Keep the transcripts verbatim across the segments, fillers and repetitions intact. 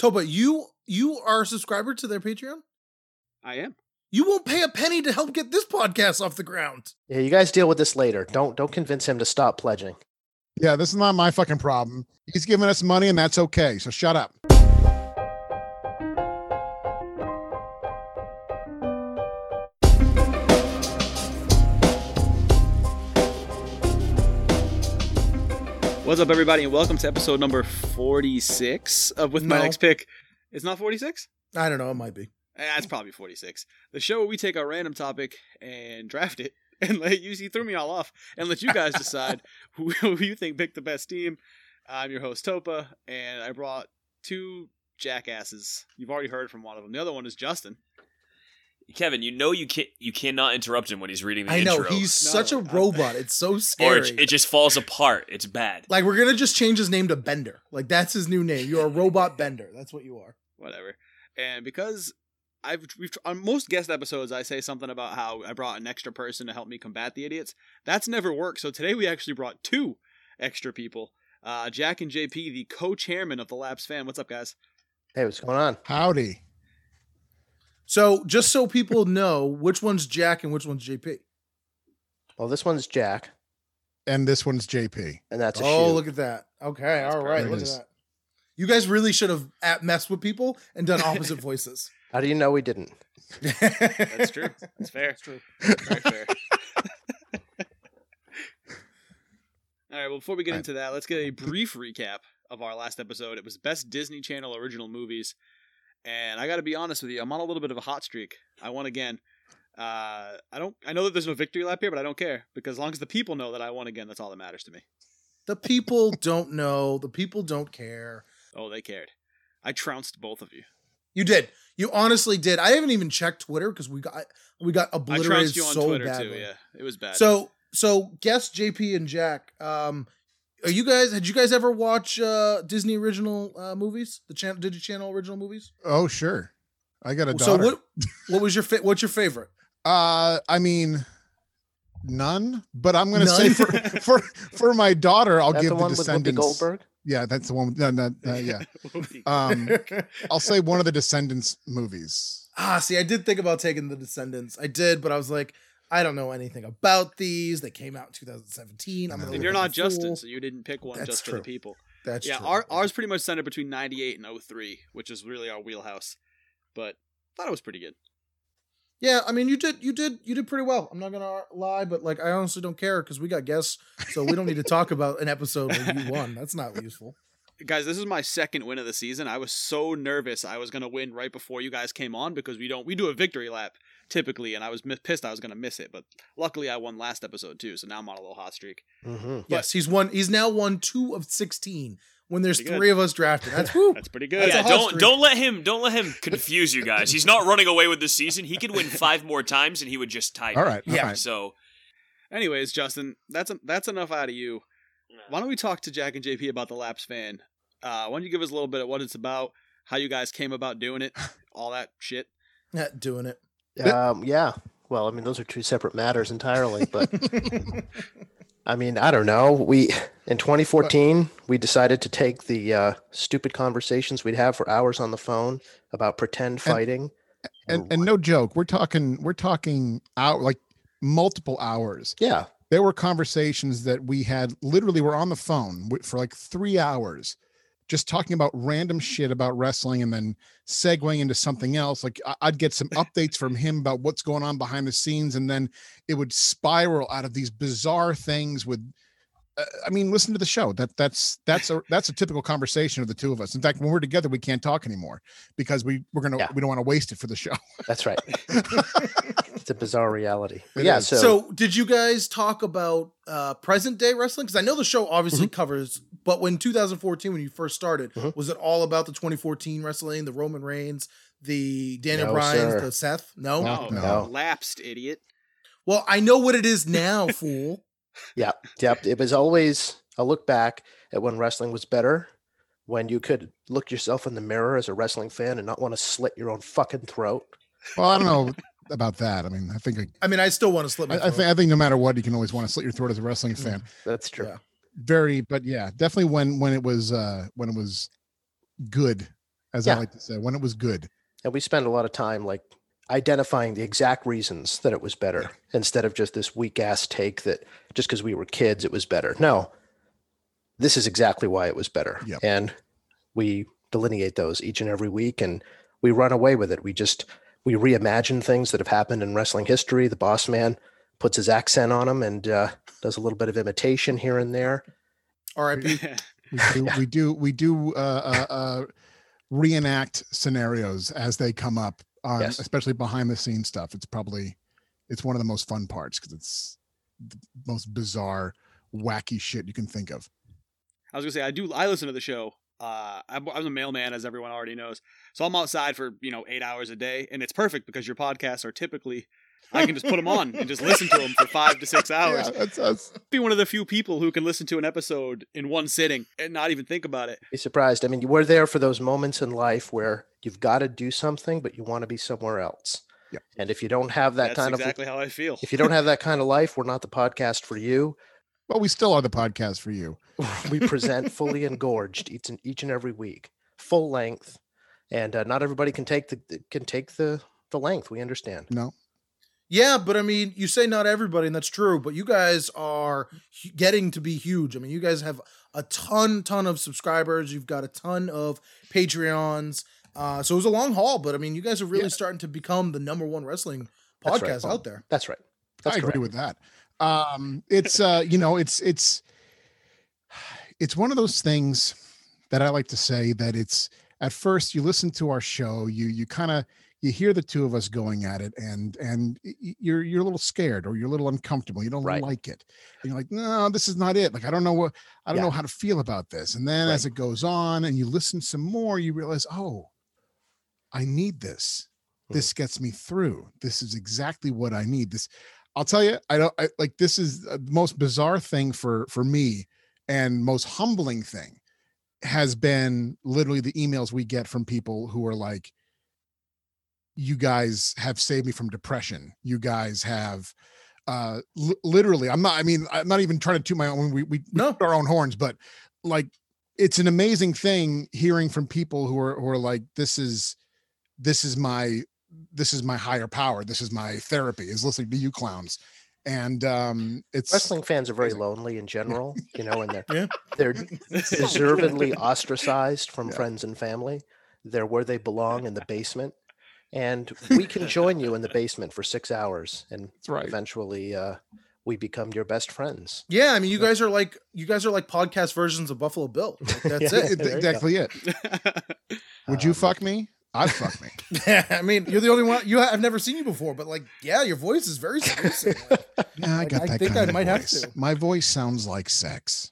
Topa, you you are a subscriber to their Patreon? I am. You won't pay a penny to help get this podcast off the ground. Yeah, you guys deal with this later. Don't don't convince him to stop pledging. Yeah, this is not my fucking problem. He's giving us money and that's okay. So shut up. What's up, everybody, and welcome to episode number forty-six of With My No. Next Pick. It's not forty-six? I don't know. It might be. Eh, it's probably forty-six. The show where we take a random topic and draft it and let you, he threw me all off, and let you guys decide who, who you think picked the best team. I'm your host, Topa, and I brought two jackasses. You've already heard from one of them. The other one is Justin. Kevin, you know you can you cannot interrupt him when he's reading the I know. intro. He's No, such a I'm- robot. It's so or scary. it, it just falls apart. It's bad. Like, we're going to just change his name to Bender. Like, that's his new name. You're a robot Bender. That's what you are. Whatever. And because I've we've on most guest episodes, I say something about how I brought an extra person to help me combat the idiots. That's never worked. So today we actually brought two extra people. Uh, Jack and J P, the co-chairman of the Laps fan. What's up, guys? Hey, what's going on? Howdy. So, just so people know, which one's Jack and which one's J P? Well, this one's Jack, And this one's J P. and that's a Oh, shoe. look at that. Okay, That's all right. perfect. Look at It is. that. You guys really should have at- messed with people and done opposite voices. How do you know we didn't? That's true. That's fair. That's true. Very fair. All right, well, before we get Right. into that, let's get a brief recap of our last episode. It was Best Disney Channel Original Movies. And I got to be honest with you, I'm on a little bit of a hot streak. I won again. Uh, I don't. I know that there's no victory lap here, but I don't care because as long as the people know that I won again, that's all that matters to me. The people don't know. The people don't care. Oh, they cared. I trounced both of you. You did. You honestly did. I haven't even checked Twitter because we got we got I obliterated trounced you on so Twitter badly. too. Yeah, it was bad. So so guess J P and Jack. Um, are you guys? Had you guys ever watch uh, Disney original uh, movies? The channel, Digi Channel original movies. Oh, sure. I got a So daughter. what? What was your fa- what's your favorite? Uh, I mean, none. But I'm going to say None? for for for my daughter, I'll That's give the the one with Whoopi Descendants. Goldberg. Yeah, that's the one. With, no, no, uh, yeah. Um, I'll say one of the Descendants movies. Ah, see, I did think about taking the Descendants. I did, but I was like, I don't know anything about these. They came out in two thousand seventeen. I'm gonna and look you're like not a fool. Justin, so you didn't pick one That's just for true. the people. That's yeah, true. our, ours pretty much centered between ninety-eight and oh three, which is really our wheelhouse. But I thought it was pretty good. Yeah, I mean, you did, you did, you did pretty well. I'm not gonna lie, but like, I honestly don't care because we got guests, so we don't need to talk about an episode where you won. That's not useful. Guys, this is my second win of the season. I was so nervous I was going to win right before you guys came on because we don't we do a victory lap typically, and I was mi- pissed I was going to miss it. But luckily, I won last episode too, so now I'm on a little hot streak. Mm-hmm. Yes, he's won. He's now won two of sixteen when there's Pretty good. three of us drafted. That's woo. That's pretty good. That's a yeah, hot don't streak. don't let him don't let him confuse you guys. He's not running away with the season. He could win five more times and he would just tie. All me. right. Yeah. All right. So Anyways, Justin, that's that's enough out of you. Why don't we talk to Jack and J P about the Laps fan? Uh, why don't you give us a little bit of what it's about, how you guys came about doing it, all that shit. Yeah, doing it. Um, yeah. Well, I mean, those are two separate matters entirely. But I mean, I don't know. We in twenty fourteen we decided to take the uh, stupid conversations we'd have for hours on the phone about pretend fighting. And and no joke, we're talking we're talking out like multiple hours. Yeah. There were conversations that we had literally were on the phone wi- for like three hours just talking about random shit about wrestling and then segueing into something else. Like I- I'd get some updates from him about what's going on behind the scenes. And then it would spiral out of these bizarre things with, uh, I mean, listen to the show. That that's, that's a, that's a typical conversation of the two of us. In fact, when we're together, we can't talk anymore because we we're going to, Yeah. we don't want to waste it for the show. That's right. It's a bizarre reality. But It yeah. is. So, So, did you guys talk about uh, present day wrestling? Because I know the show obviously covers, but when two thousand fourteen, when you first started, Mhm. was it all about the twenty fourteen wrestling, the Roman Reigns, the Daniel No, Bryan's, sir. the Seth? No? No. No, No. lapsed idiot. Well, I know what it is now, fool. Yep, yep. It was always a look back at when wrestling was better, when you could look yourself in the mirror as a wrestling fan and not want to slit your own fucking throat. Well, I don't know about that. I mean, I think, I mean, I still want to slip my I, I throat. think, I think no matter what, you can always want to slit your throat as a wrestling fan. That's true. Yeah. Very, but yeah, definitely when, when it was, uh, when it was good. as Yeah. I like to say, when it was good. And we spend a lot of time like identifying the exact reasons that it was better instead of just this weak ass take that just because we were kids, it was better. No, this is exactly why it was better. Yep. And we delineate those each and every week and we run away with it. We just, we reimagine things that have happened in wrestling history. The boss man puts his accent on them and uh, does a little bit of imitation here and there. R I P We do, we do, we do uh, uh, uh, reenact scenarios as they come up, on, Yes. especially behind the scenes stuff. It's probably, it's one of the most fun parts because it's the most bizarre, wacky shit you can think of. I was gonna say I do. I listen to the show. Uh, I'm, I'm a mailman, as everyone already knows. So I'm outside for you know eight hours a day, and it's perfect because your podcasts are typically. I can just put them on and just listen to them for five to six hours. Yeah, that's us. Be one of the few people who can listen to an episode in one sitting and not even think about it. Be surprised. I mean, you were there for those moments in life where you've got to do something, but you want to be somewhere else. Yep. And if you don't have that That's kind exactly of, how I feel. if you don't have that kind of life, we're not the podcast for you. Well, we still are the podcast for you. We present fully engorged each and each and every week, full length, and uh, not everybody can take the can take the the length. We understand. No, Yeah, but I mean, you say not everybody, and that's true, but you guys are hu- getting to be huge. I mean, you guys have a ton, ton of subscribers. You've got a ton of Patreons. Uh, so it was a long haul, but I mean, you guys are really Yeah. starting to become the number one wrestling That's right. podcast out there. That's right. That's I agree correct. with that. Um, it's uh, you know, it's it's it's one of those things that I like to say that it's at first you listen to our show, you you kind of you hear the two of us going at it, and and y- you're you're a little scared or you're a little uncomfortable. You don't Right. like it, and you're like, no, this is not it. Like I don't know what I don't Yeah. know how to feel about this. And then as Right. it goes on, and you listen some more, you realize, oh, I need this. Hmm. This gets me through. This is exactly what I need. This, I'll tell you, I don't I, like. This is the most bizarre thing for for me, and most humbling thing has been literally the emails we get from people who are like, "You guys have saved me from depression. You guys have." Uh, li- literally, I'm not. I mean, I'm not even trying to toot my own. We we, we No. toot our own horns, but like, it's an amazing thing hearing from people who are who are like, "This is, this is my." This is my higher power. This is my therapy, is listening to you clowns. And um it's Wrestling fans are very amazing. lonely in general, you know, and they're Yeah. they're deservedly ostracized from Yeah. friends and family. They're where they belong in the basement. And we can join you in the basement for six hours and That's right. eventually uh, we become your best friends. Yeah, I mean, you guys are like you guys are like podcast versions of Buffalo Bill. Like, that's Yeah. it. It's exactly it. Would you Um, fuck me? I'd fuck me. I mean, you're the only one. You, ha- I've never seen you before, but like, yeah, your voice is very seducing. Like, Yeah, I Like, got I that think kind I of might have voice. to. My voice sounds like sex.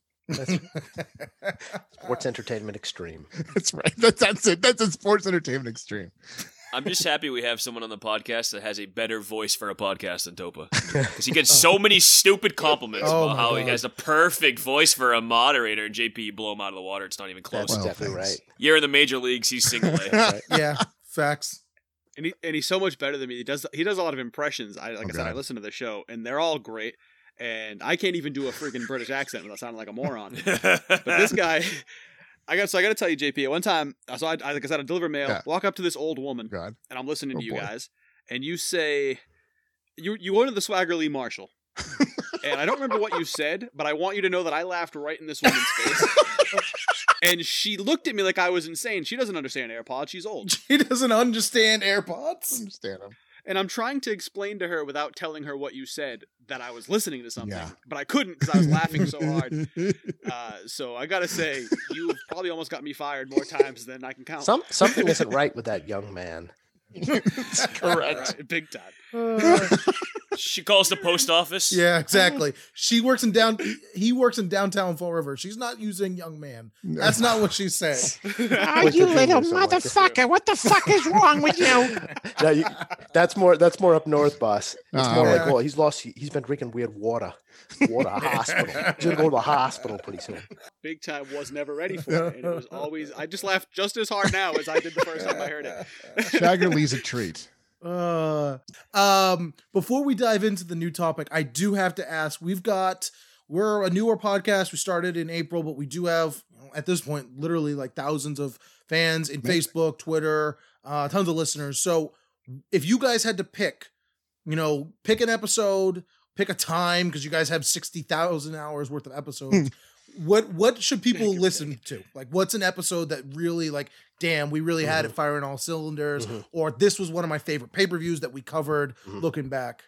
Sports Entertainment Extreme. That's right. That's, that's it. That's a sports entertainment extreme. I'm just happy we have someone on the podcast that has a better voice for a podcast than Topa. Because he gets so many stupid compliments Oh about my how he God. has the perfect voice for a moderator, and J P, you blow him out of the water. It's not even close. That's Well, definitely thanks. right. You're in the major leagues, he's single A. yeah, facts. and he and he's so much better than me. He does he does a lot of impressions. I like Oh, I said, I God. listen to the show, and they're all great. And I can't even do a freaking British accent without sounding like a moron. But this guy, I got so I got to tell you, J P. At one time, so I, I like I said, I deliver mail. Yeah. Walk up to this old woman, God. and I'm listening Oh, to you boy. guys, and you say, you you ordered the Swagger Lee Marshall, and I don't remember what you said, but I want you to know that I laughed right in this woman's face, and she looked at me like I was insane. She doesn't understand AirPods. She's old, He doesn't understand AirPods. Understand him. and I'm trying to explain to her without telling her what you said that I was listening to something, Yeah. but I couldn't because I was laughing so hard. Uh, so I gotta say, you've probably almost got me fired more times than I can count. Some something isn't right with that young man. That's correct. Right, big time. Uh, She calls the post office. yeah, exactly. She works in down. He works in downtown Fall River. She's not using young man. That's not what she's saying. Oh, With you the little fingers, something like this. motherfucker. What the fuck is wrong with you? No, you, that's more that's more up north, boss. It's Oh, more yeah. like, well, he's lost he, he's been drinking weird water. Water hospital. He's gonna go to the hospital pretty soon. Big time was never ready for it, and it was always. I just laughed just as hard now as I did the first time I heard it. Shagger Lee's a treat. Uh, um, before we dive into the new topic, I do have to ask. We've got we're a newer podcast. We started in April, but we do have at this point literally like thousands of fans in Many. Facebook, Twitter, uh, tons of listeners. So if you guys had to pick, you know, pick an episode, pick a time, because you guys have sixty thousand hours worth of episodes. What what should people listen to? Like, what's an episode that really, like, damn, we really had Mhm. it firing all cylinders, Mhm. or this was one of my favorite pay-per-views that we covered Mhm. looking back?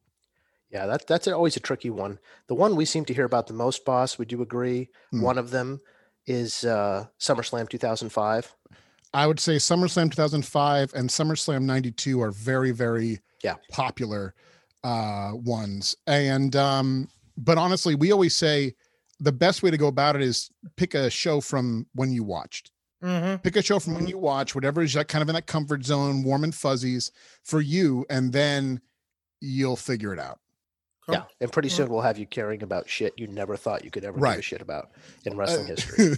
Yeah, that, that's always a tricky one. The one we seem to hear about the most, boss, would you agree? Hmm. One of them is uh, SummerSlam two thousand five. I would say SummerSlam two thousand five and SummerSlam ninety-two are very, very Yeah. popular uh, ones. And, um, but honestly, we always say the best way to go about it is pick a show from when you watched. Mm-hmm. Pick a show from when you watch, whatever is like kind of in that comfort zone, warm and fuzzies for you, and then you'll figure it out. Yeah, and pretty Well- soon we'll have you caring about shit you never thought you could ever give Right. a shit about in wrestling Uh, history.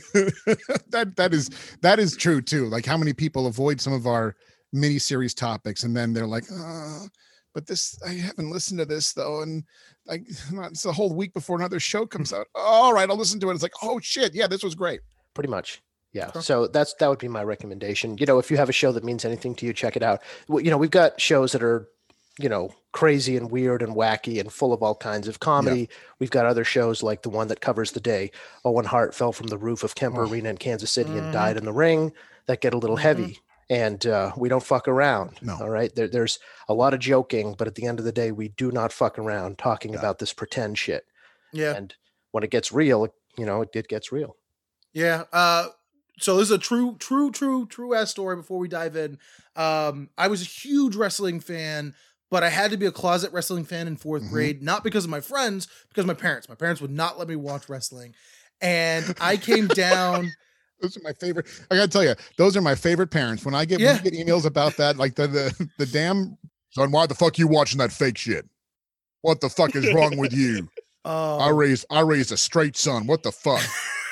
that that is that is true too. Like how many people avoid some of our mini-series topics, and then they're like, uh, but this I haven't listened to this though, and like it's a whole week before another show comes out. All right, I'll listen to it. It's like, oh shit, yeah, this was great. Pretty much. Yeah. Okay. So that's that would be my recommendation. You know, if you have a show that means anything to you, check it out. Well, you know, we've got shows that are, you know, crazy and weird and wacky and full of all kinds of comedy. We've got other shows like the one that covers the day. Owen Hart fell from the roof of Kemper Oh. Arena in Kansas City Mhm. and died in the ring. That get a little Mhm. heavy. And uh, we don't fuck around. No. All right. There, there's a lot of joking, but at the end of the day, we do not fuck around talking Yeah. about this pretend shit. Yeah. And when it gets real, you know, it, it gets real. Yeah. Uh, so this is a true, true, true, true ass story before we dive in. Um, I was a huge wrestling fan, but I had to be a closet wrestling fan in fourth Mhm. grade, not because of my friends, because of my parents. My parents would not let me watch wrestling. And I came down. Those are my favorite. I gotta tell you, those are my favorite parents. When I get, Yeah. when you get emails about that, like the the the damn son, why the fuck you watching that fake shit? What the fuck is wrong with you? Uh, I raised I raised a straight son. What the fuck?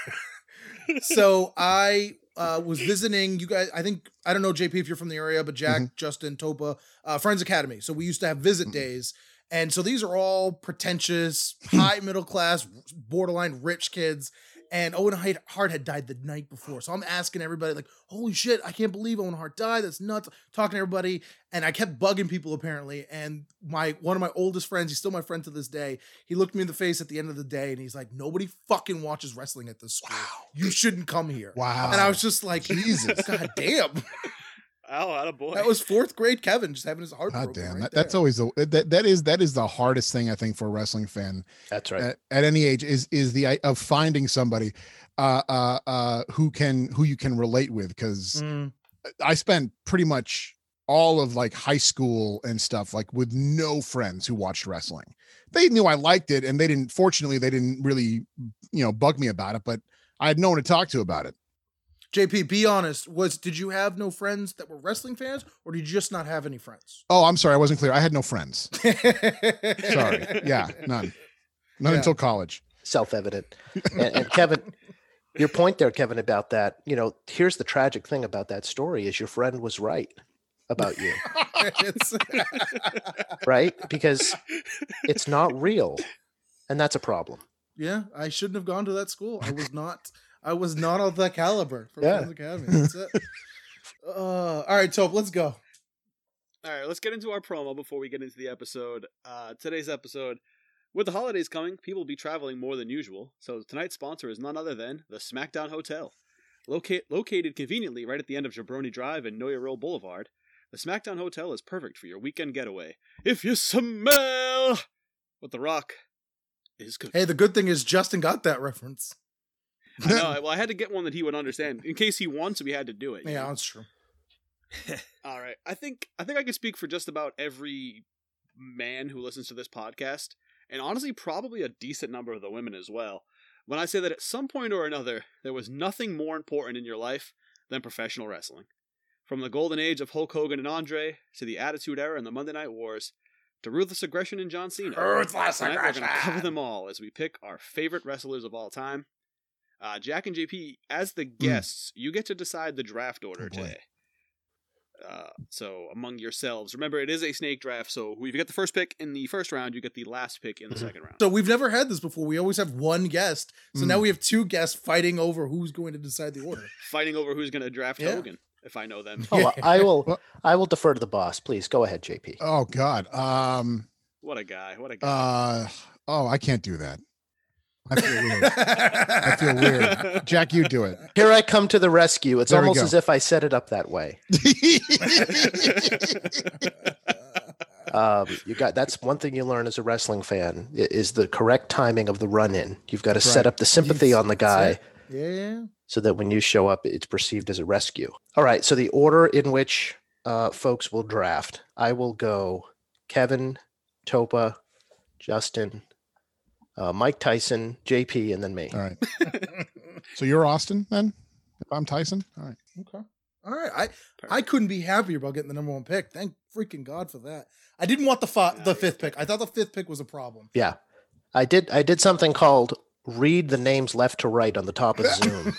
so I uh, was visiting you guys. I think I don't know J P if you're from the area, but Jack, Mm-hmm. Justin, Topa, uh, Friends Academy. So we used to have visit Mhm. days, and so these are all pretentious, high middle class, borderline rich kids. And Owen Hart had died the night before, so I'm asking everybody like, "Holy shit! I can't believe Owen Hart died. That's nuts!" Talking to everybody, and I kept bugging people apparently. And my one of my oldest friends, he's still my friend to this day. He looked me in the face at the end of the day, and he's like, "Nobody fucking watches wrestling at this school. You shouldn't come here." Wow. And I was just like, Jesus. God damn. Oh, attaboy. That was fourth grade Kevin just having his heart God broken. damn, right that, that's there. always the that, that is that is the hardest thing I think for a wrestling fan That's right. at, at any age is is the i- of finding somebody uh uh uh who can who you can relate with, because Mm, I spent pretty much all of like high school and stuff like with no friends who watched wrestling. They knew I liked it, and they didn't, fortunately they didn't really, you know, bug me about it, but I had no one to talk to about it. J P, be honest. Was did you have no friends that were wrestling fans, or did you just not have any friends? Oh, I'm sorry, I wasn't clear. I had no friends. Sorry. Yeah, none. None Yeah. until college. Self-evident. And, and Kevin, your point there, Kevin, about that, you know, here's the tragic thing about that story is your friend was right about you, It's- right? Because it's not real. And that's a problem. yeah, I shouldn't have gone to that school. I was not. I was not of that caliber for Yeah. Friends Academy. That's it. Uh, all right, Tope, let's go. All right, let's get into our promo before we get into the episode. Uh, today's episode, with the holidays coming, people will be traveling more than usual. So tonight's sponsor is none other than the SmackDown Hotel. Loca- located conveniently right at the end of Jabroni Drive and Know Your Role Boulevard, the SmackDown Hotel is perfect for your weekend getaway. If you smell what The Rock is cooking. Hey, the good thing is Justin got that reference. I know, well, I had to get one that he would understand. In case he wants, we had to do it. you Yeah, know? that's true. All right. I think I think I can speak for just about every man who listens to this podcast, and honestly probably a decent number of the women as well, when I say that at some point or another there was nothing more important in your life than professional wrestling. From the golden age of Hulk Hogan and Andre, to the Attitude Era and the Monday Night Wars, to Ruthless Aggression and John Cena. Ruthless Tonight we're going to cover Aggression. them all as we pick our favorite wrestlers of all time. Uh, Jack and J P, as the Hmm. guests, you get to decide the draft order Oh, boy. today. Uh, so among yourselves, remember it is a snake draft. So if you get the first pick in the first round, you get the last pick in the Mhm. second round. So we've never had this before. We always have one guest. So Mm. now we have two guests fighting over who's going to decide the order. Fighting over who's going to draft Yeah. Hogan, if I know them. Oh, I will. Well- I will defer to the boss. Please go ahead, J P. Oh God. Um. What a guy! What a guy! Uh. Oh, I can't do that. I feel weird. I feel weird. Jack, you do it. Here I come to the rescue. It's There we almost go. as if I set it up that way. Um, you got that's one thing you learn as a wrestling fan i- is the correct timing of the run in. You've got to That's set right. up the sympathy You've- on the that's guy it. Yeah. so that when you show up, it's perceived as a rescue. All right. So the order in which uh, folks will draft, I will go Kevin, Topa, Justin, uh, Mike Tyson, J P, and then me. All right. So you're Austin then? If I'm Tyson? All right. Okay. All right. I I couldn't be happier about getting the number one pick. Thank freaking God for that. I didn't want the fi- the fifth pick. I thought the fifth pick was a problem. Yeah. I did. I did something called read the names left to right on the top of Zoom.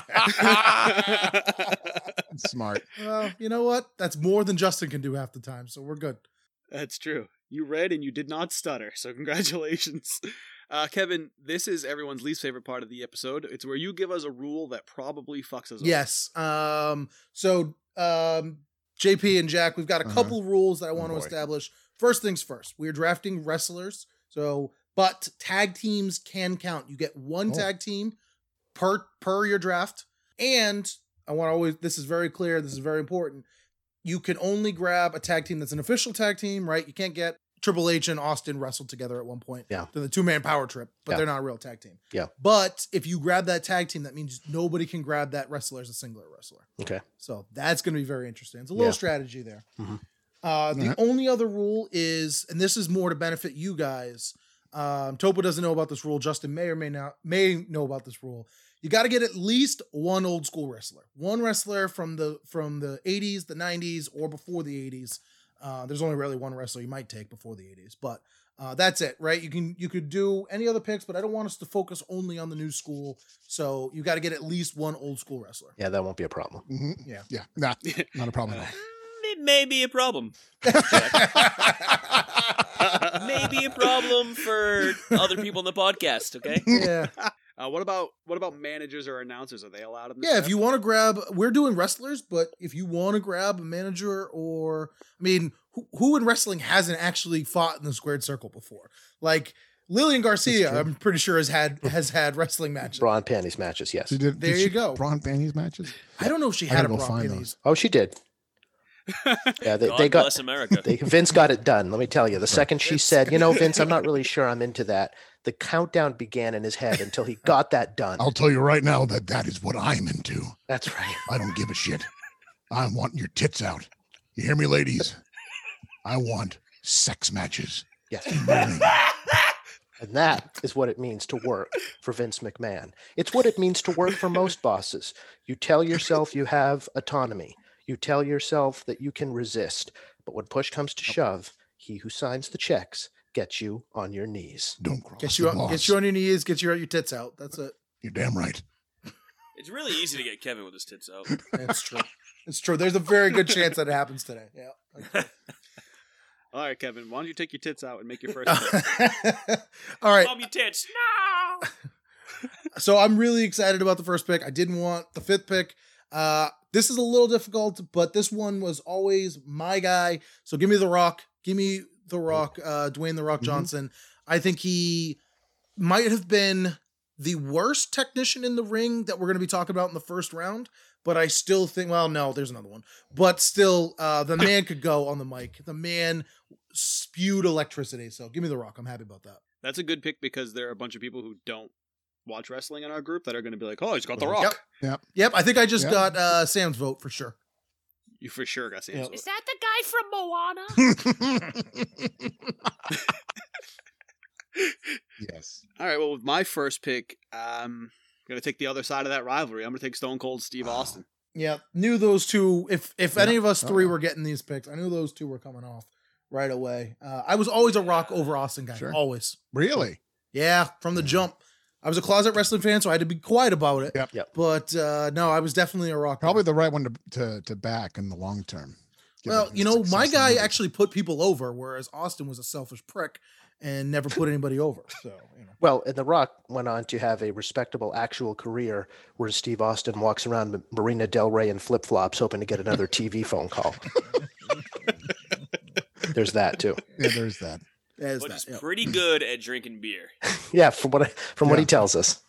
Smart. Well, you know what? That's more than Justin can do half the time, so we're good. That's true. You read and you did not stutter, so congratulations. Uh, Kevin, this is everyone's least favorite part of the episode. It's where you give us a rule that probably fucks us Yes. Um. So, um, J P and Jack, we've got a Uh-huh. couple rules that I want Oh, to boy. establish. First things first. We're drafting wrestlers. So, but tag teams can count. You get one Oh. tag team per per your draft, and I want to always. This is very clear. This is very important. You can only grab a tag team that's an official tag team, right? You can't get Triple H and Austin wrestled together at one point. Yeah. To the two man power trip, but Yeah. they're not a real tag team. Yeah. But if you grab that tag team, that means nobody can grab that wrestler as a singular wrestler. Okay. So that's going to be very interesting. It's a little Yeah. strategy there. Mhm. Uh, the Alright. only other rule is, and this is more to benefit you guys. Um, Topo doesn't know about this rule. Justin may or may not may know about this rule. You got to get at least one old school wrestler, one wrestler from the from the eighties, the nineties, or before the eighties. Uh, there's only really one wrestler you might take before the eighties, but uh, that's it, right? You can you could do any other picks, but I don't want us to focus only on the new school. So you got to get at least one old school wrestler. Yeah, that won't be a problem. Mhm. Yeah. Yeah. Nah, not a problem at all. It may be a problem. Maybe a problem for other people in the podcast, okay? Yeah. Uh, what about what about managers or announcers? Are they allowed in this Yeah, if draft? you want to grab, we're doing wrestlers, but if you want to grab a manager or, I mean, who, who in wrestling hasn't actually fought in the squared circle before? Like Lillian Garcia, true. I'm pretty sure has had has had wrestling matches. Bra and panties matches, yes. She did, There did you she go. Bra and panties matches? I don't know if she I had a gotta go bra find panties. Oh, she did. Yeah, they, God they got bless America. they, Vince got it done. Let me tell you. The second she said, "You know, Vince, I'm not really sure I'm into that," the countdown began in his head until he got that done. I'll tell you right now that that is what I'm into. That's right. I don't give a shit. I'm wanting your tits out. You hear me, ladies? I want sex matches. Yes. in the ring. And that is what it means to work for Vince McMahon. It's what it means to work for most bosses. You tell yourself you have autonomy. You tell yourself that you can resist. But when push comes to shove, he who signs the checks gets you on your knees. Don't cross Get the you, on, boss. get you on your knees, get your, your tits out. That's it. You're damn right. It's really easy to get Kevin with his tits out. That's true. It's true. There's a very good chance that it happens today. Yeah. All right, Kevin, why don't you take your tits out and make your first pick? All right. Mom, your tits. No. So I'm really excited about the first pick. I didn't want the fifth pick. Uh, this is a little difficult, but this one was always my guy. So give me The Rock. Give me The Rock, uh, Dwayne The Rock Mhm. Johnson. I think he might have been the worst technician in the ring that we're going to be talking about in the first round. But I still think, well, no, there's another one. But still, uh, the man could go on the mic. The man spewed electricity. So give me The Rock. I'm happy about that. That's a good pick because there are a bunch of people who don't watch wrestling in our group that are going to be like, "Oh, he's got the Yep. Rock." Yep. Yep. I think I just Yep. got uh, Sam's vote for sure. You for sure got Sam's Yeah. vote. Is that the guy from Moana? Yes. All right. Well, with my first pick, um, I'm going to take the other side of that rivalry. I'm going to take Stone Cold Steve Wow. Austin. Yeah, knew those two. If if Yeah. any of us Oh, three yeah. were getting these picks, I knew those two were coming off right away. Uh, I was always a Rock over Austin guy. Sure. Always. Really? Yeah, from the jump. I was a closet wrestling fan, so I had to be quiet about it. Yep. Yep. But uh, no, I was definitely a Rock. Probably guy. the right one to, to, to back in the long term. give Well, it you know, success my in the guy movie. actually put people over, whereas Austin was a selfish prick and never put anybody over. So, you know. Well, and The Rock went on to have a respectable actual career, whereas Steve Austin walks around with Marina Del Rey in flip flops, hoping to get another T V phone call. There's that too. Yeah, there's that. There's But that, he's yeah. pretty good at drinking beer. Yeah, from what I, from what Yeah. he tells us.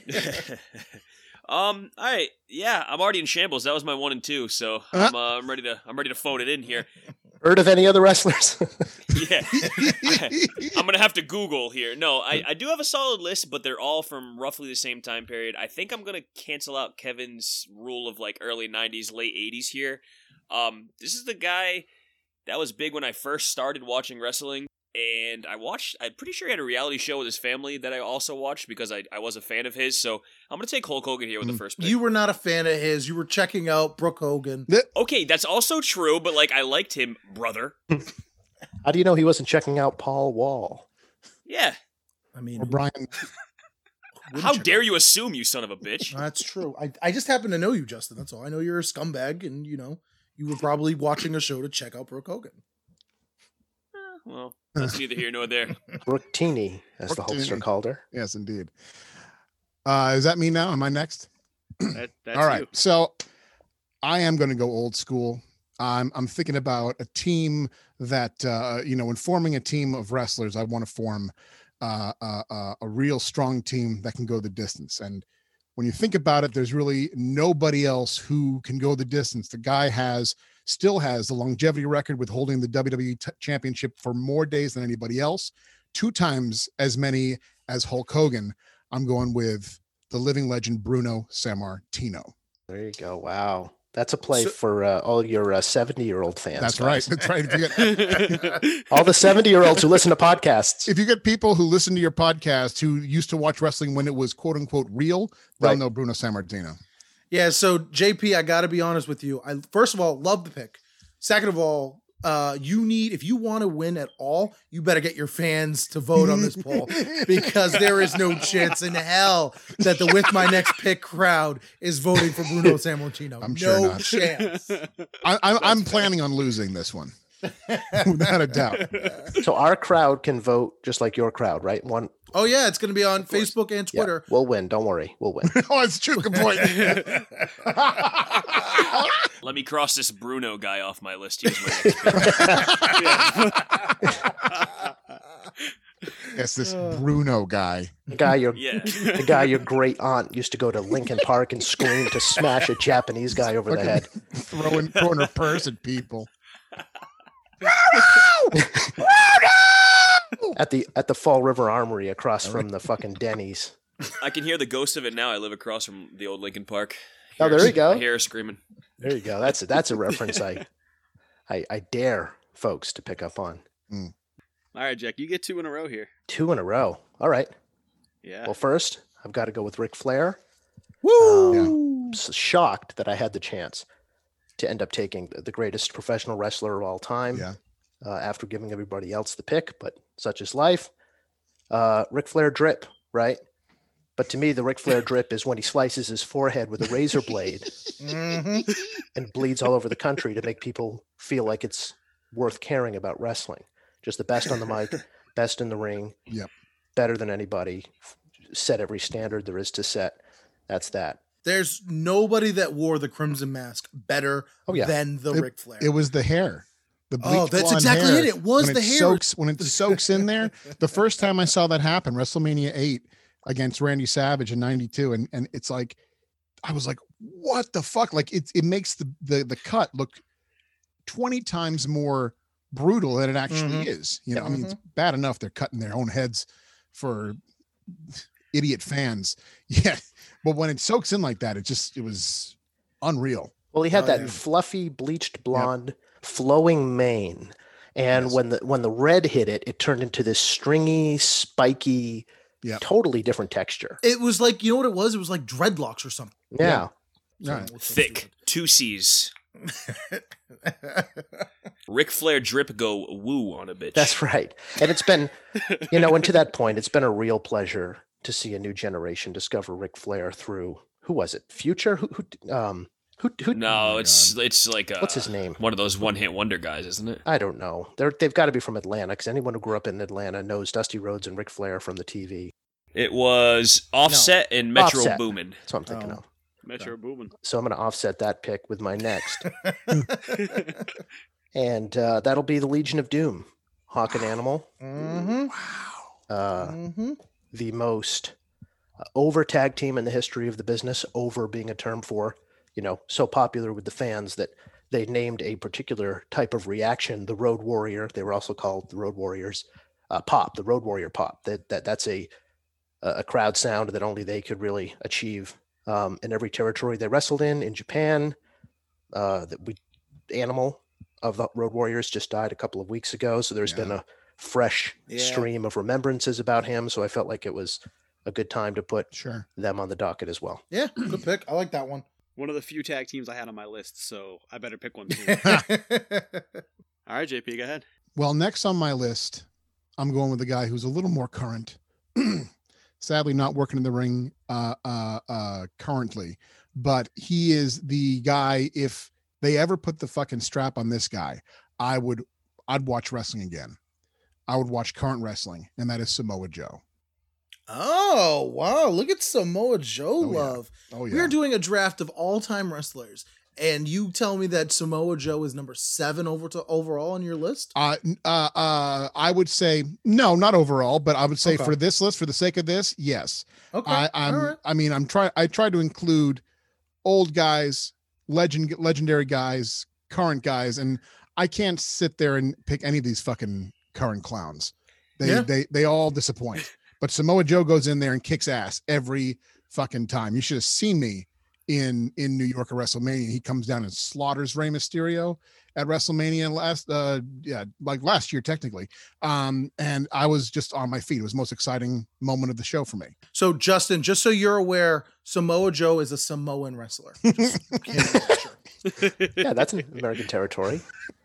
um, all right, yeah, I'm already in shambles. That was my one and two, so I'm, uh, I'm ready to I'm ready to phone it in here. Heard of any other wrestlers? Yeah, I'm gonna have to Google here. No, I, I do have a solid list, but they're all from roughly the same time period. I think I'm gonna cancel out Kevin's rule of like early nineties, late eighties here. Um, this is the guy that was big when I first started watching wrestling. And I watched, I'm pretty sure he had a reality show with his family that I also watched because I, I was a fan of his. So I'm going to take Hulk Hogan here with the first pick. You were not a fan of his. You were checking out Brooke Hogan. Okay, that's also true, but like I liked him, brother. How do you know he wasn't checking out Paul Wall? Yeah. I mean, Or Brian. wouldn't How check dare out- you assume, you son of a bitch? That's true. I, I just happen to know you, Justin. That's all. I know you're a scumbag, and you know you were probably watching a show to check out Brooke Hogan. Well, that's neither here nor there. Brooke Teeny, as the Brooke Hulkster Teeny. called her. Yes, indeed. Uh, is that me now? Am I next? That, that's All right. you. So I am going to go old school. I'm I'm thinking about a team that uh, you know, when forming a team of wrestlers, I want to form uh, uh, uh, a real strong team that can go the distance. And when you think about it, there's really nobody else who can go the distance. The guy has still has the longevity record with holding the W W E t- championship for more days than anybody else, two times as many as Hulk Hogan. I'm going with the living legend Bruno Sammartino. There you go. Wow. That's a play So- for uh, all your uh, seventy-year-old fans. That's right. guys. That's right. If you get All the seventy-year-olds who listen to podcasts. if you get people who listen to your podcast who used to watch wrestling when it was quote unquote real, they'll Right. know Bruno Sammartino. Yeah, so J P, I got to be honest with you. I first of all love the pick. Second of all, uh, you need if you want to win at all, you better get your fans to vote on this poll because there is no chance in hell that the with my next pick crowd is voting for Bruno Sammartino. I'm sure no not. chance. I, I, I'm planning on losing this one, without a doubt. So our crowd can vote just like your crowd, right? One. Oh yeah, it's going to be on Facebook and Yeah, Twitter. we'll win. Don't worry. We'll win. Oh, it's true. Good point. Let me cross this Bruno guy off my list. Here's my next pick. Yes, this Bruno guy. The guy your Yeah. the guy your great aunt used to go to Lincoln Park and scream to smash a Japanese guy over the Fucking head. Throwing, throwing her purse at people. At the at the Fall River Armory across from the fucking Denny's. I can hear the ghost of it now. I live across from the old Lincoln Park. Oh, Hear there her- you go. I hear her screaming. There you go. That's a, that's a reference I, I I dare folks to pick up on. All right, Jack, you get two in a row here. Two in a row. All right. Yeah. Well, first I've got to go with Ric Flair. Woo! I'm s- shocked that I had the chance to end up taking the- the greatest professional wrestler of all time. Yeah. Uh, after giving everybody else the pick, but such is life. Uh, Ric Flair drip, right? But to me, the Ric Flair drip is when he slices his forehead with a razor blade Mhm. and bleeds all over the country to make people feel like it's worth caring about wrestling. Just the best on the mic, best in the ring, Yep. better than anybody, set every standard there is to set. That's that. There's nobody that wore the Crimson Mask better Oh, yeah. than the It- Ric Flair. It was the hair. The Oh, bleached that's blonde exactly hair. it. It was When the hair. Soaks, when it soaks in there. The first time I saw that happen, WrestleMania eight against Randy Savage in ninety-two. And, and it's like, I was like, what the fuck? Like it, it makes the, the, the cut look twenty times more brutal than it actually Mhm. is. You know, I mean, it's bad enough they're cutting their own heads for idiot fans. Yeah. But when it soaks in like that, it just, it was unreal. Well, he had Oh, that yeah. fluffy, bleached blonde, flowing mane, and Yes. when the when the red hit it, it turned into this stringy, spiky, Yep. totally different texture. It was like, you know what it was? It was like dreadlocks or something. Yeah, So Right. it was so Thick. Two C's. stupid. Ric Flair drip go woo on a bitch. that's right. And it's been, you know, and to that point, it's been a real pleasure to see a new generation discover Ric Flair through who was it? Future? Who? who um, Who? Who? No, Oh my it's it's like a, What's his name? one of those one hit wonder guys, isn't it? I don't know. They're they've got to be from Atlanta because anyone who grew up in Atlanta knows Dusty Rhodes and Ric Flair from the T V. It was Offset and Metro Offset. Boomin. That's what I'm thinking Oh. of. Metro Boomin. So I'm going to offset that pick with my next, and uh, that'll be the Legion of Doom, Hawk and Animal. Mm-hmm. Uh, Mm-hmm. the most uh, over tag team in the history of the business. Over being a term for, you know, so popular with the fans that they named a particular type of reaction the Road Warrior. They were also called the Road Warriors uh, pop, the Road Warrior pop. That that that's a a crowd sound that only they could really achieve um, in every territory they wrestled in. In Japan, uh, that we Animal of the Road Warriors just died a couple of weeks ago, so there's Yeah. been a fresh Yeah. stream of remembrances about him. So I felt like it was a good time to put Sure. them on the docket as well. Yeah, good pick. I like that one. One of the few tag teams I had on my list, so I better pick one too. All right, J P, go ahead. Well, next on my list, I'm going with a guy who's a little more current. Sadly, not working in the ring uh, uh, uh, currently, but he is the guy. If they ever put the fucking strap on this guy, I would, I'd watch wrestling again. I would watch current wrestling, and that is Samoa Joe. Oh, wow. Look at Samoa Joe Oh, yeah. love. Oh yeah, We're doing a draft of all-time wrestlers, and you tell me that Samoa Joe is number seven over to overall on your list? Uh, n- uh, uh, I would say no, not overall, but I would say Okay. for this list, for the sake of this, yes. Okay. I, I'm. all right. I mean, I'm trying. I try to include old guys, legend, legendary guys, current guys, and I can't sit there and pick any of these fucking current clowns. They Yeah. they they all disappoint. But Samoa Joe goes in there and kicks ass every fucking time. You should have seen me in in New York at WrestleMania. He comes down and slaughters Rey Mysterio at WrestleMania last uh yeah, like last year technically. Um and I was just on my feet. It was the most exciting moment of the show for me. So, Justin, just so you're aware, Samoa Joe is a Samoan wrestler. Just kidding, sure. Yeah, that's an American territory.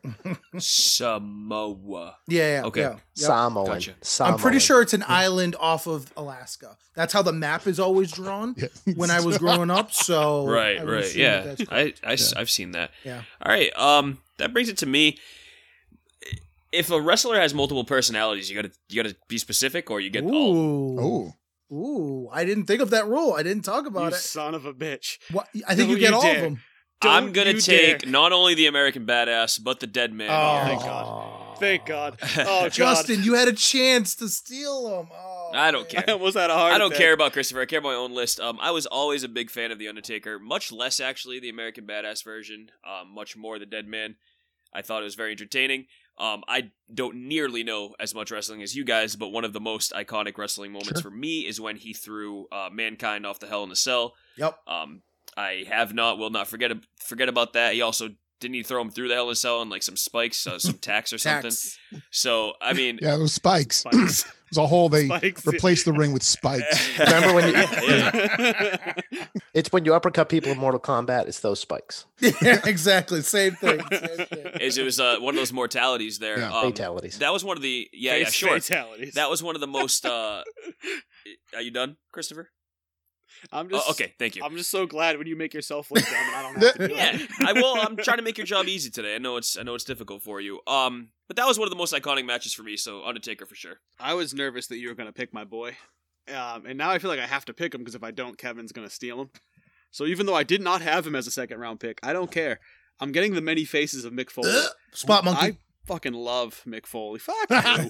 Samoa. Yeah, yeah. Okay. yeah, yep. Samoan. Gotcha. I'm pretty Samoan. sure it's an island off of Alaska. That's how the map is always drawn Yeah. when I was growing up. So, I Right, would right. assume Yeah. that that's I, correct. I, s- I've seen that. Yeah. All right. Um, that brings it to me. If a wrestler has multiple personalities, you gotta you gotta be specific, or you get all. Ooh. Oh, Ooh, I didn't think of that rule. I didn't talk You about it. son of a bitch. What? I think Don't you get you all dare. of them. I'm Don't gonna you take dare. not only the American Badass, but the Dead Man. Oh, thank God. Thank God. Oh, God. Justin, you had a chance to steal them. Oh, I don't man. care. I almost had a heart I don't attack. care about Christopher. I care about my own list. Um, I was always a big fan of the Undertaker, much less actually the American Badass version. Um, much more the Dead Man. I thought it was very entertaining. Um, I don't nearly know as much wrestling as you guys, but one of the most iconic wrestling moments Sure. for me is when he threw uh, Mankind off the Hell in a Cell. Yep. Um, I have not, will not forget forget about that. He also didn't he throw him through the Hell in a Cell on like some spikes, uh, some tacks or something. Tax. So I mean, yeah, those spikes. Spikes. It was a hole. They Spikes. replaced the ring with spikes. Remember when you- Yeah. It's when you uppercut people in Mortal Kombat, it's those spikes. Yeah, exactly. Same thing. Same thing. Is it was uh, one of those mortalities there. Yeah. Um, Fatalities. That was one of the yeah yeah Face sure. Fatalities. That was one of the most. Uh, are you done, Christopher? I'm Oh, just okay, thank you. I'm just so glad when you make yourself look dumb and I don't have to do Yeah, it. I will. I'm trying to make your job easy today. I know it's I know it's difficult for you. Um, but that was one of the most iconic matches for me. So Undertaker for sure. I was nervous that you were going to pick my boy. Um, and now I feel like I have to pick him because if I don't, Kevin's going to steal him. So even though I did not have him as a second round pick, I don't care. I'm getting the many faces of Mick Foley. Ugh, Spot monkey. I fucking love Mick Foley. Fuck you.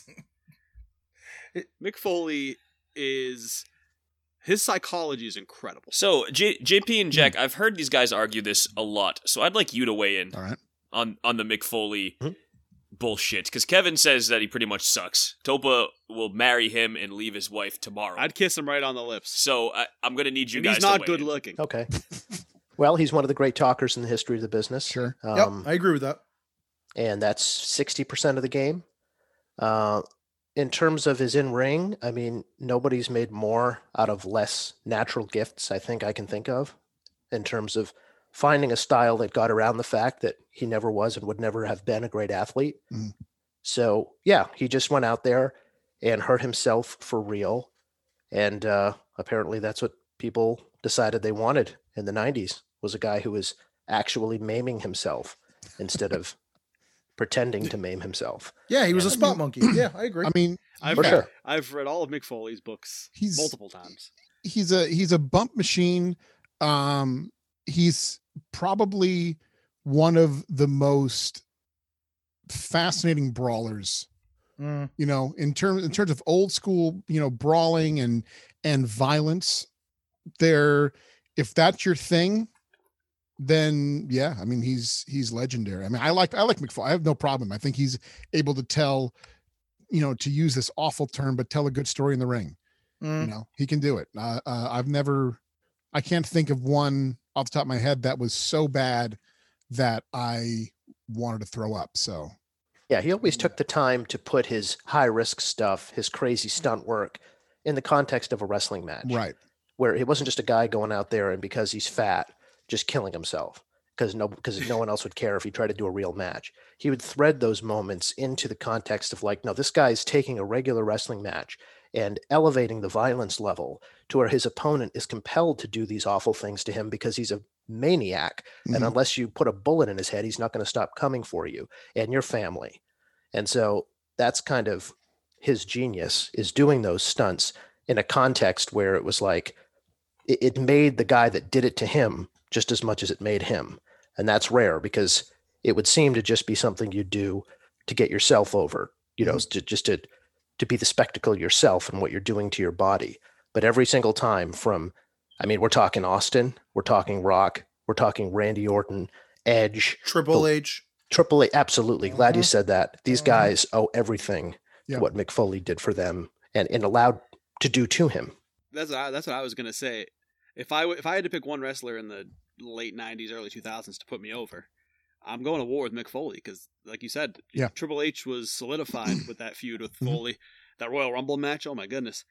Mick Foley is... His psychology is incredible. So J- JP and Jack, I've heard these guys argue this a lot. So I'd like you to weigh in All right. on on the Mick Foley Mhm. bullshit because Kevin says that he pretty much sucks. Topa will marry him and leave his wife tomorrow. I'd kiss him right on the lips. So I, I'm gonna need you And guys. he's not to weigh good in. looking. Okay. Well, he's one of the great talkers in the history of the business. Sure. Yep, Um, I agree with that. and that's sixty percent of the game. Uh, in terms of his in-ring, I mean, nobody's made more out of less natural gifts I think I can think of in terms of finding a style that got around the fact that he never was and would never have been a great athlete. Mhm. So, yeah, he just went out there and hurt himself for real. And uh, apparently that's what people decided they wanted in the nineties was a guy who was actually maiming himself instead of pretending to maim himself. Yeah, he was Yeah. a spot monkey. Yeah, I agree. I mean, I've For read, sure. I've read all of Mick Foley's books He's- multiple times. he's a he's a bump machine. Um, he's probably one of the most fascinating brawlers. Mm. You know, in terms in terms of old school, you know, brawling and and violence. There, if that's your thing, then yeah, I mean he's he's legendary. I mean, I like I like McFly. I have no problem. I think he's able to tell, you know, to use this awful term, but tell a good story in the ring. Mm. You know, he can do it. Uh, uh, I've never, I can't think of one off the top of my head that was so bad that I wanted to throw up. So Yeah, he always took the time to put his high risk stuff, his crazy stunt work, in the context of a wrestling match. right, Where he wasn't just a guy going out there and because he's fat, just killing himself. Because no, because no one else would care if he tried to do a real match. He would thread those moments into the context of like, no, this guy's taking a regular wrestling match and elevating the violence level to where his opponent is compelled to do these awful things to him because he's a maniac. And Mhm. unless you put a bullet in his head, he's not going to stop coming for you and your family. And so that's kind of his genius, is doing those stunts in a context where it was like, it, it made the guy that did it to him just as much as it made him. And that's rare because it would seem to just be something you do to get yourself over, you know, to, just to, to be the spectacle yourself and what you're doing to your body. But every single time from, I mean, we're talking Austin, we're talking Rock, we're talking Randy Orton, Edge, Triple the- H. Triple A, absolutely. Glad you Mhm. said that. These Mhm. guys owe everything Yeah. to what Mick Foley did for them and, and allowed to do to him. That's what I, that's what I was gonna say. If I w- if I had to pick one wrestler in the late nineties, early two thousands to put me over, I'm going to war with Mick Foley because, like you said, Yeah. Triple H was solidified with that feud with Mhm. Foley, that Royal Rumble match. Oh my goodness.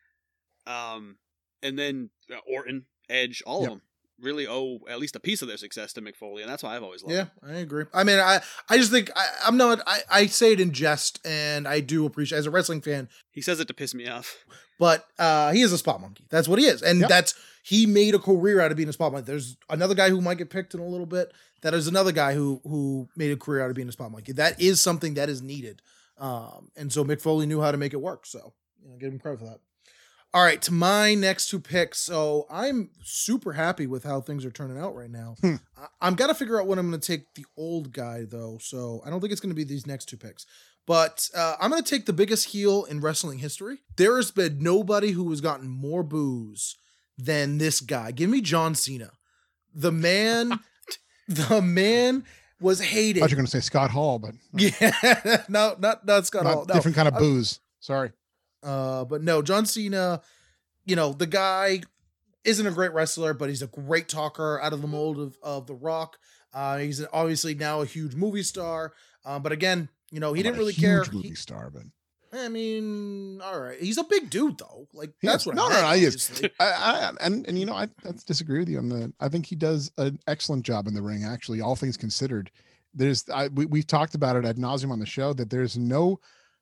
Um, and then uh, Orton, Edge, all Yep. of them really owe at least a piece of their success to Mick Foley, and that's why I've always loved Yeah, him. I agree. I mean, I I just think I, I'm not. I, I say it in jest, and I do appreciate as a wrestling fan. He says it to piss me off. But uh, he is a spot monkey. That's what he is, and Yep. that's he made a career out of being a spot monkey. There's another guy who might get picked in a little bit. That is another guy who who made a career out of being a spot monkey. That is something that is needed, um, and so Mick Foley knew how to make it work. So you know, give him credit for that. All right, to my next two picks. So I'm super happy with how things are turning out right now. Hmm. I, I'm got to figure out when I'm going to take the old guy though. So I don't think it's going to be these next two picks. But uh, I'm going to take the biggest heel in wrestling history. There has been nobody who has gotten more boos than this guy. Give me John Cena. The man, the man was I hated. thought you were going to say Scott Hall, but Yeah, no, not not Scott not Hall. No. different kind of I- booze. Sorry. Uh, but no, John Cena, you know, the guy isn't a great wrestler, but he's a great talker out of the mold of, of The Rock. Uh, he's obviously now a huge movie star. Uh, but again, you know, he I'm didn't not a really huge care. movie He- star, but I mean, all right. He's a big dude though. Like He that's is. what No, I no, meant, no, he is. obviously. I, I and and you know I, I disagree with you on the. I think he does an excellent job in the ring. Actually, all things considered, there's I we, we've talked about it ad nauseum on the show that there's no,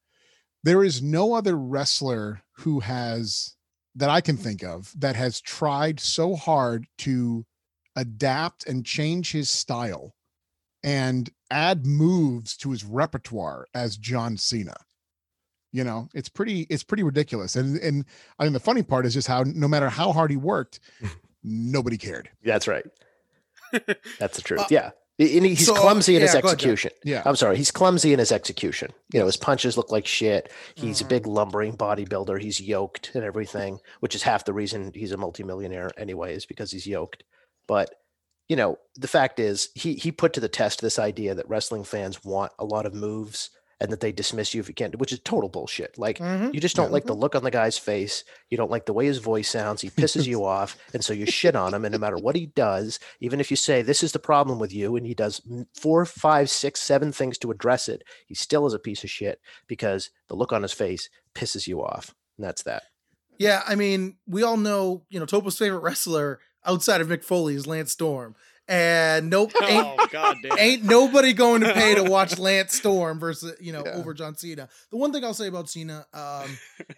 there is no other wrestler who has that I can think of that has tried so hard to adapt and change his style and add moves to his repertoire as John Cena. You know, it's pretty, it's pretty ridiculous. And and I mean, the funny part is just how no matter how hard he worked, nobody cared. That's right. That's the truth. Uh, yeah. And he- he's so, clumsy in his yeah, go ahead, Jeff. execution. Yeah. I'm sorry. He's clumsy in his execution. You know, his punches look like shit. He's Mhm. a big lumbering bodybuilder. He's yoked and everything, which is half the reason he's a multimillionaire anyway, is because he's yoked. But, you know, the fact is he he put to the test this idea that wrestling fans want a lot of moves and that they dismiss you if you can't, which is total bullshit. Like, Mhm. you just don't Yeah. like the look on the guy's face. You don't like the way his voice sounds. He pisses you off. And so you shit on him. And no matter what he does, even if you say, this is the problem with you, and he does m- four, five, six, seven things to address it, he still is a piece of shit because the look on his face pisses you off. And that's that. Yeah, I mean, we all know, you know, Topa's favorite wrestler outside of Mick Foley is Lance Storm. And nope, ain't Oh god damn. ain't nobody going to pay to watch Lance Storm versus, you know, Yeah. over John Cena. The one thing I'll say about Cena, um,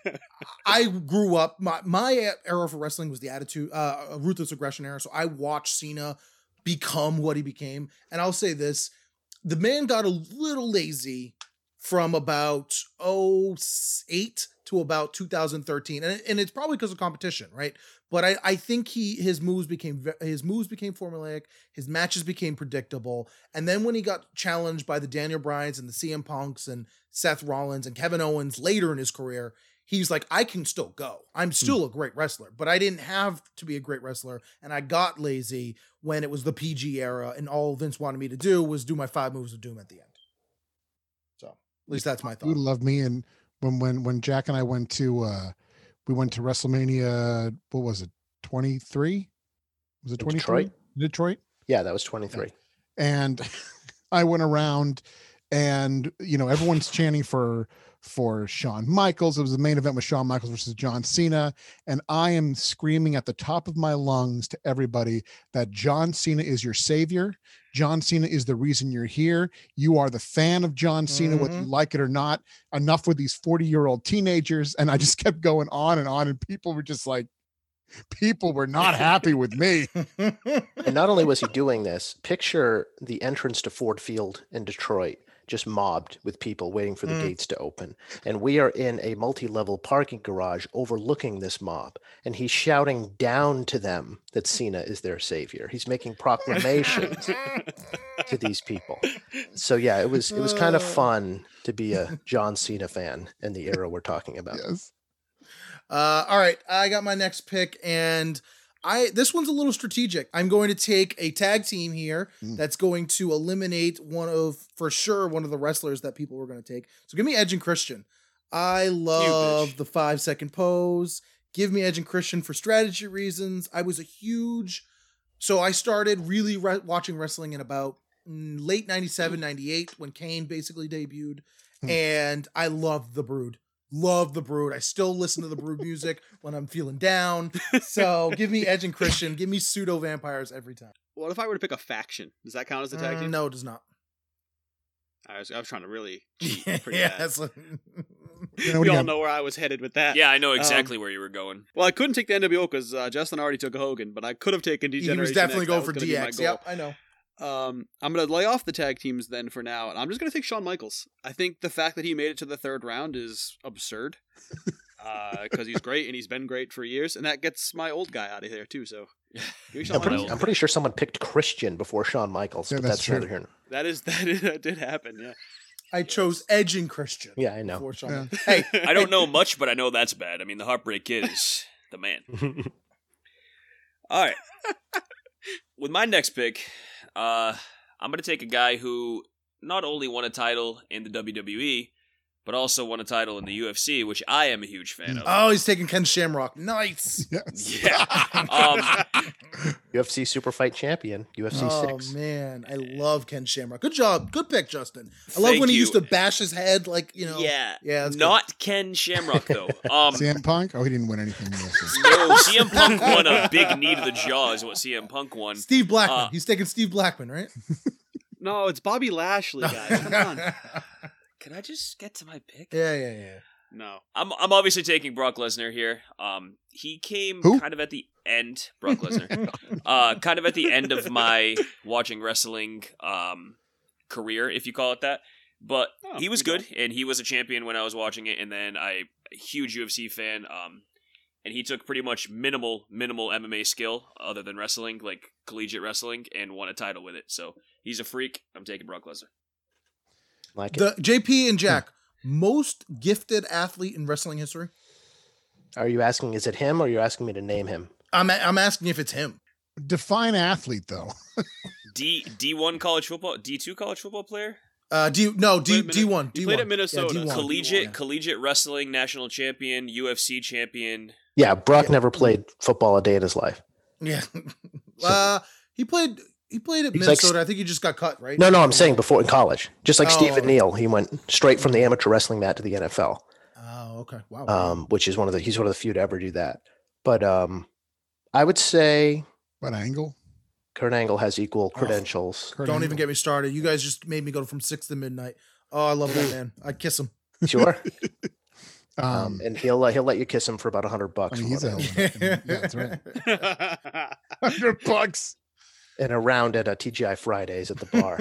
I grew up, my, my era for wrestling was the attitude, uh, ruthless aggression era. So I watched Cena become what he became. And I'll say this, the man got a little lazy from about oh eight to about two thousand thirteen. And, and it's probably because of competition, right? But I, I think he his moves became his moves became formulaic, his matches became predictable. And then when he got challenged by the Daniel Bryans and the C M Punks and Seth Rollins and Kevin Owens later in his career, he's like, I can still go. I'm still a great wrestler, but I didn't have to be a great wrestler. And I got lazy when it was the P G era and all Vince wanted me to do was do my five moves of doom at the end. So at least that's my thought. You love me. And when, when, when Jack and I went to, uh, we went to WrestleMania, what was it? twenty-three? Was it twenty-three? Detroit? Detroit? Yeah, that was twenty-three. And I went around and, you know, everyone's chanting for, for Shawn Michaels. It was the main event with Shawn Michaels versus John Cena. And I am screaming at the top of my lungs to everybody that John Cena is your savior. John Cena is the reason you're here. You are the fan of John Cena, mm-hmm. whether you like it or not. Enough with these forty year old teenagers. And I just kept going on and on. And people were just like, people were not happy with me. And not only was he doing this, picture the entrance to Ford Field in Detroit, just mobbed with people waiting for the mm. gates to open. And we are in a multi-level parking garage overlooking this mob. And he's shouting down to them that Cena is their savior. He's making proclamations to these people. So yeah, it was it was kind of fun to be a John Cena fan in the era we're talking about. Yes. Uh, all right, I got my next pick, and I this one's a little strategic. I'm going to take a tag team here mm. that's going to eliminate one of, for sure, one of the wrestlers that people were going to take. So give me Edge and Christian. I love the five second pose. Give me Edge and Christian for strategy reasons. I was a huge, so I started really re- watching wrestling in about late ninety-seven, ninety-eight when Kane basically debuted, mm. and I loved the Brood. Love the Brood. I still listen to the Brood music when I'm feeling down. So give me Edge and Christian. Give me pseudo vampires every time. What if I were to pick a faction? Does that count as a tag team? Mm, no, it does not. I was, I was trying to really cheat pretty yeah, bad. Like, you know, we all got... know where I was headed with that. Yeah, I know exactly um, where you were going. Well, I couldn't take the N W O because uh, Justin already took a Hogan, but I could have taken D-Generation he was definitely X. going That for was D X. Yep, I know. Um, I'm going to lay off the tag teams then for now, and I'm just going to take Shawn Michaels. I think the fact that he made it to the third round is absurd, because uh, he's great, and he's been great for years, and that gets my old guy out of there, too, so... I'm pretty, I'm pretty sure someone picked Christian before Shawn Michaels, yeah, but that's, that's true. neither here. That is, that, is, that did happen, yeah. I chose Edge and Christian. Yeah, I know. Before Shawn. Yeah. Hey, I don't know much, but I know that's bad. I mean, the Heartbreak Kid is the man. All right. With my next pick, uh... I'm going to take a guy who not only won a title in the W W E, but also won a title in the U F C, which I am a huge fan of. Oh, he's taking Ken Shamrock. Nice. Yes. Yeah. Um, U F C Super Fight Champion, U F C oh, six. man. I love Ken Shamrock. Good job. Good pick, Justin. I love Thank when he you. used to bash his head like, you know. yeah. Yeah. That's Not good. Ken Shamrock, though. Um, C M Punk? Oh, he didn't win anything. In no, C M Punk won a big knee to the jaw is what C M Punk won. Steve Blackman. Uh, he's taking Steve Blackman, right? No, it's Bobby Lashley, guys. Come on. Can I just get to my pick? Yeah, yeah, yeah. No. I'm I'm obviously taking Brock Lesnar here. Um, he came Who? kind of at the end. Brock Lesnar. uh, kind of at the end of my watching wrestling um career, if you call it that. But Oh, he was you go. good, and he was a champion when I was watching it. And then I, a huge U F C fan. Um, and he took pretty much minimal minimal M M A skill other than wrestling, like collegiate wrestling, and won a title with it. So he's a freak. I'm taking Brock Lesnar. Like it. The J P and Jack, most gifted athlete in wrestling history? Are you asking, is it him, or are you asking me to name him? I'm I'm asking if it's him. Define athlete, though. D D1 college football, D two college football player, Uh, D no D Played at D one. He D played one. at Minnesota. Yeah, D one. collegiate Yeah. collegiate wrestling national champion, U F C champion. Yeah, Brock Yeah. never played football a day in his life. Yeah. uh, he played. He played at He's like- Minnesota. I think he just got cut, right? No, no, I'm saying before in college. Just like Oh. Stephen Neal, he went straight from the amateur wrestling mat to the N F L, Oh, okay. Wow. um, which is one of the, he's one of the few to ever do that. But um, I would say What angle? Kurt Angle has equal credentials. Kurt Don't Angle. even get me started. You guys just made me go from six to midnight. Oh, I love that man. I'd kiss him. Sure. Um, Um, and he'll uh, he'll let you kiss him for about a hundred I bucks. mean, from he's what a I- hell of a fucking- yeah, that's right. Hundred bucks. and around at a T G I Fridays at the bar.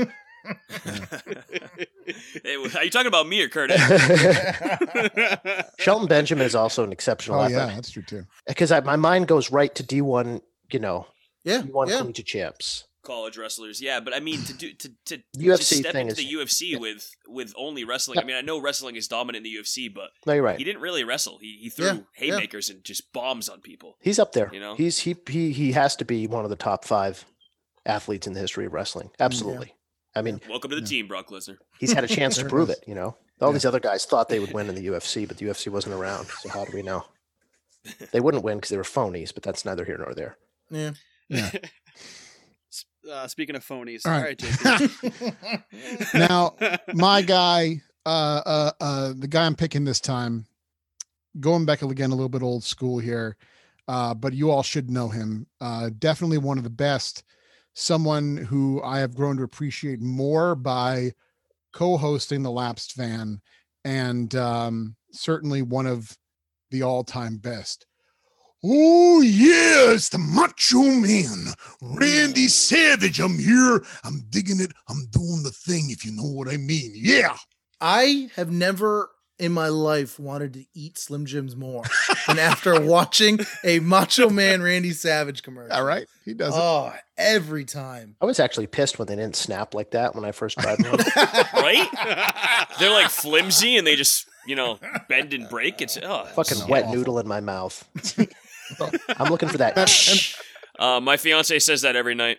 Hey, are you talking about me or Curtis? Shelton Benjamin is also an exceptional Oh athlete. yeah, that's true too. Because my mind goes right to D one, you know, Yeah, D one yeah. collegiate champs. College wrestlers, yeah, but I mean to do to to, U F to C step thing into is- the U F C with with only wrestling. I mean, I know wrestling is dominant in the U F C, but No, you're right. he didn't really wrestle. He he threw Yeah, yeah. haymakers and just bombs on people. He's up there. You know? He's he he he has to be one of the top five athletes in the history of wrestling. Absolutely. I mean, Welcome to the Yeah. team, Brock Lesnar. he's had a chance to There it prove is. it. You know, all Yeah. these other guys thought they would win in the U F C, but the U F C wasn't around. So how do we know? They wouldn't win because they were phonies, but that's neither here nor there. Yeah. Yeah. uh, speaking of phonies, All all right. right, J P. Now, my guy, uh, uh, uh, the guy I'm picking this time, going back again a little bit old school here, uh, but you all should know him. Uh, definitely one of the best. Someone who I have grown to appreciate more by co-hosting the Lapsed Fan, and um, certainly one of the all-time best. Oh yes, the Macho Man, Randy Savage. I'm here. I'm digging it. I'm doing the thing, if you know what I mean. Yeah. I have never in my life wanted to eat Slim Jims more than after watching a Macho Man Randy Savage commercial. All right. He does it. Oh, every time. I was actually pissed when they didn't snap like that when I first tried one. Right? They're like flimsy and they just, you know, bend and break. It's oh, Fucking So wet awful. noodle in my mouth. I'm looking for that. Uh, my fiance says that every night.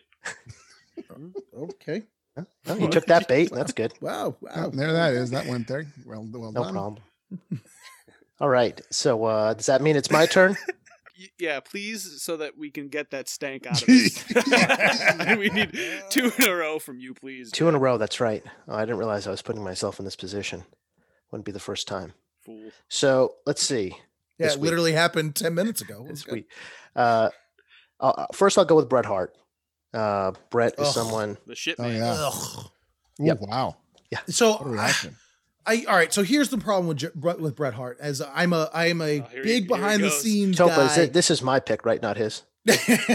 Okay. Oh, you took that bait. That's good. Wow. Oh, Wow. there that is. That went there. Well, well No done. problem. All right. So uh, does that mean it's my turn? Y- yeah, please, so that we can get that stank out of it. We need two in a row from you, please. Two in a row. That's right. Oh, I didn't realize I was putting myself in this position. Wouldn't be the first time. Fool. So let's see. Yeah, This it week. literally happened ten minutes ago. This Okay. week. Uh, uh, first, I'll go with Bret Hart. Uh, Bret is Ugh. someone. The shit Oh man. yeah. Ugh. Ooh, Yep. wow. So What a I, reaction. I all right. So here's the problem with J- Bret- with Bret Hart. As I'm a I am a Oh, here he- big here he behind the goes. scenes Topa, is guy. it, this is my pick, right? Not his. This is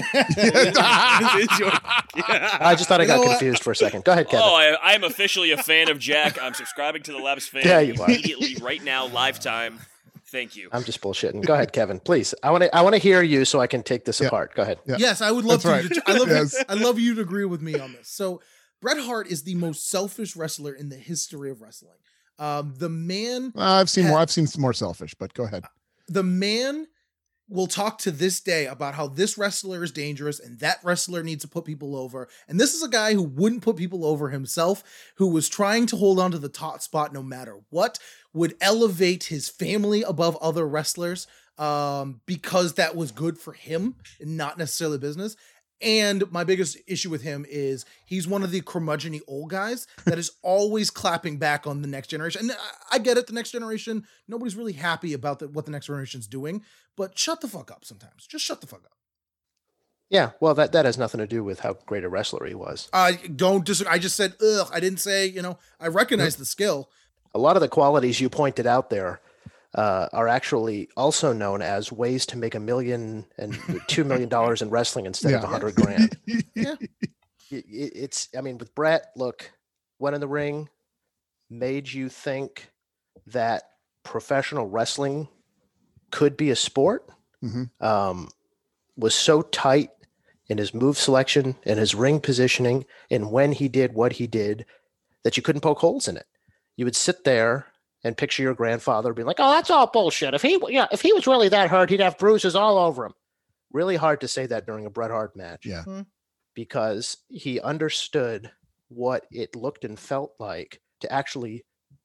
your- yeah. I just thought I You got know what? confused for a second. Go ahead, Kevin. Oh, I, I'm officially a fan of Jack. I'm subscribing to the Labs fan Yeah, you are. immediately right now, live time. Thank you. I'm just bullshitting. Go ahead, Kevin. Please. I want to. I want to hear you so I can take this Yeah. apart. Go ahead. Yeah. Yes, I would love That's to. right. I love Yes. I love you to agree with me on this. So Bret Hart is the most selfish wrestler in the history of wrestling. Um, the man, Well, I've seen more. I've seen some more selfish, but go ahead. the man will talk to this day about how this wrestler is dangerous and that wrestler needs to put people over. And this is a guy who wouldn't put people over himself, who was trying to hold on to the top spot no matter what, would elevate his family above other wrestlers um, because that was good for him and not necessarily business. And my biggest issue with him is he's one of the curmudgeon-y old guys that is always clapping back on the next generation. And I, I get it, the next generation, nobody's really happy about the, what the next generation's doing, but shut the fuck up sometimes. Just shut the fuck up. Yeah. Well, that that has nothing to do with how great a wrestler he was. I don't disagree. I just said, ugh. I didn't say, you know, I recognize the skill. A lot of the qualities you pointed out there uh, are actually also known as ways to make a million and two million dollars in wrestling instead of Yeah. a hundred grand. Yeah. It- it- It's. I mean, with Bret, look, went in the ring, made you think that professional wrestling could be a sport. Mhm. Um, was so tight in his move selection and his ring positioning and when he did what he did that you couldn't poke holes in it. You would sit there and picture your grandfather being like, "Oh, that's all bullshit. If he, yeah, if he was really that hurt, he'd have bruises all over him." Really hard to say that during a Bret Hart match. Yeah. Because he understood what it looked and felt like to actually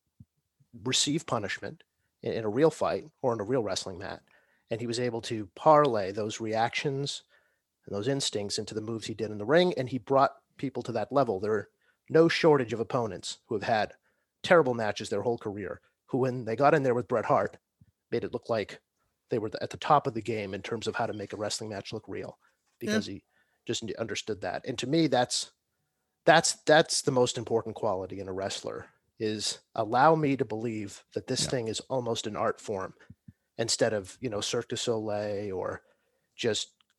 receive punishment in, in a real fight or in a real wrestling match. And he was able to parlay those reactions and those instincts into the moves he did in the ring. And he brought people to that level. There are no shortage of opponents who have had terrible matches their whole career, who, when they got in there with Bret Hart, made it look like they were at the top of the game in terms of how to make a wrestling match look real, because he just understood that. And to me, that's that's that's the most important quality in a wrestler, is allow me to believe that this Yeah. thing is almost an art form instead of, you know, Cirque du Soleil or just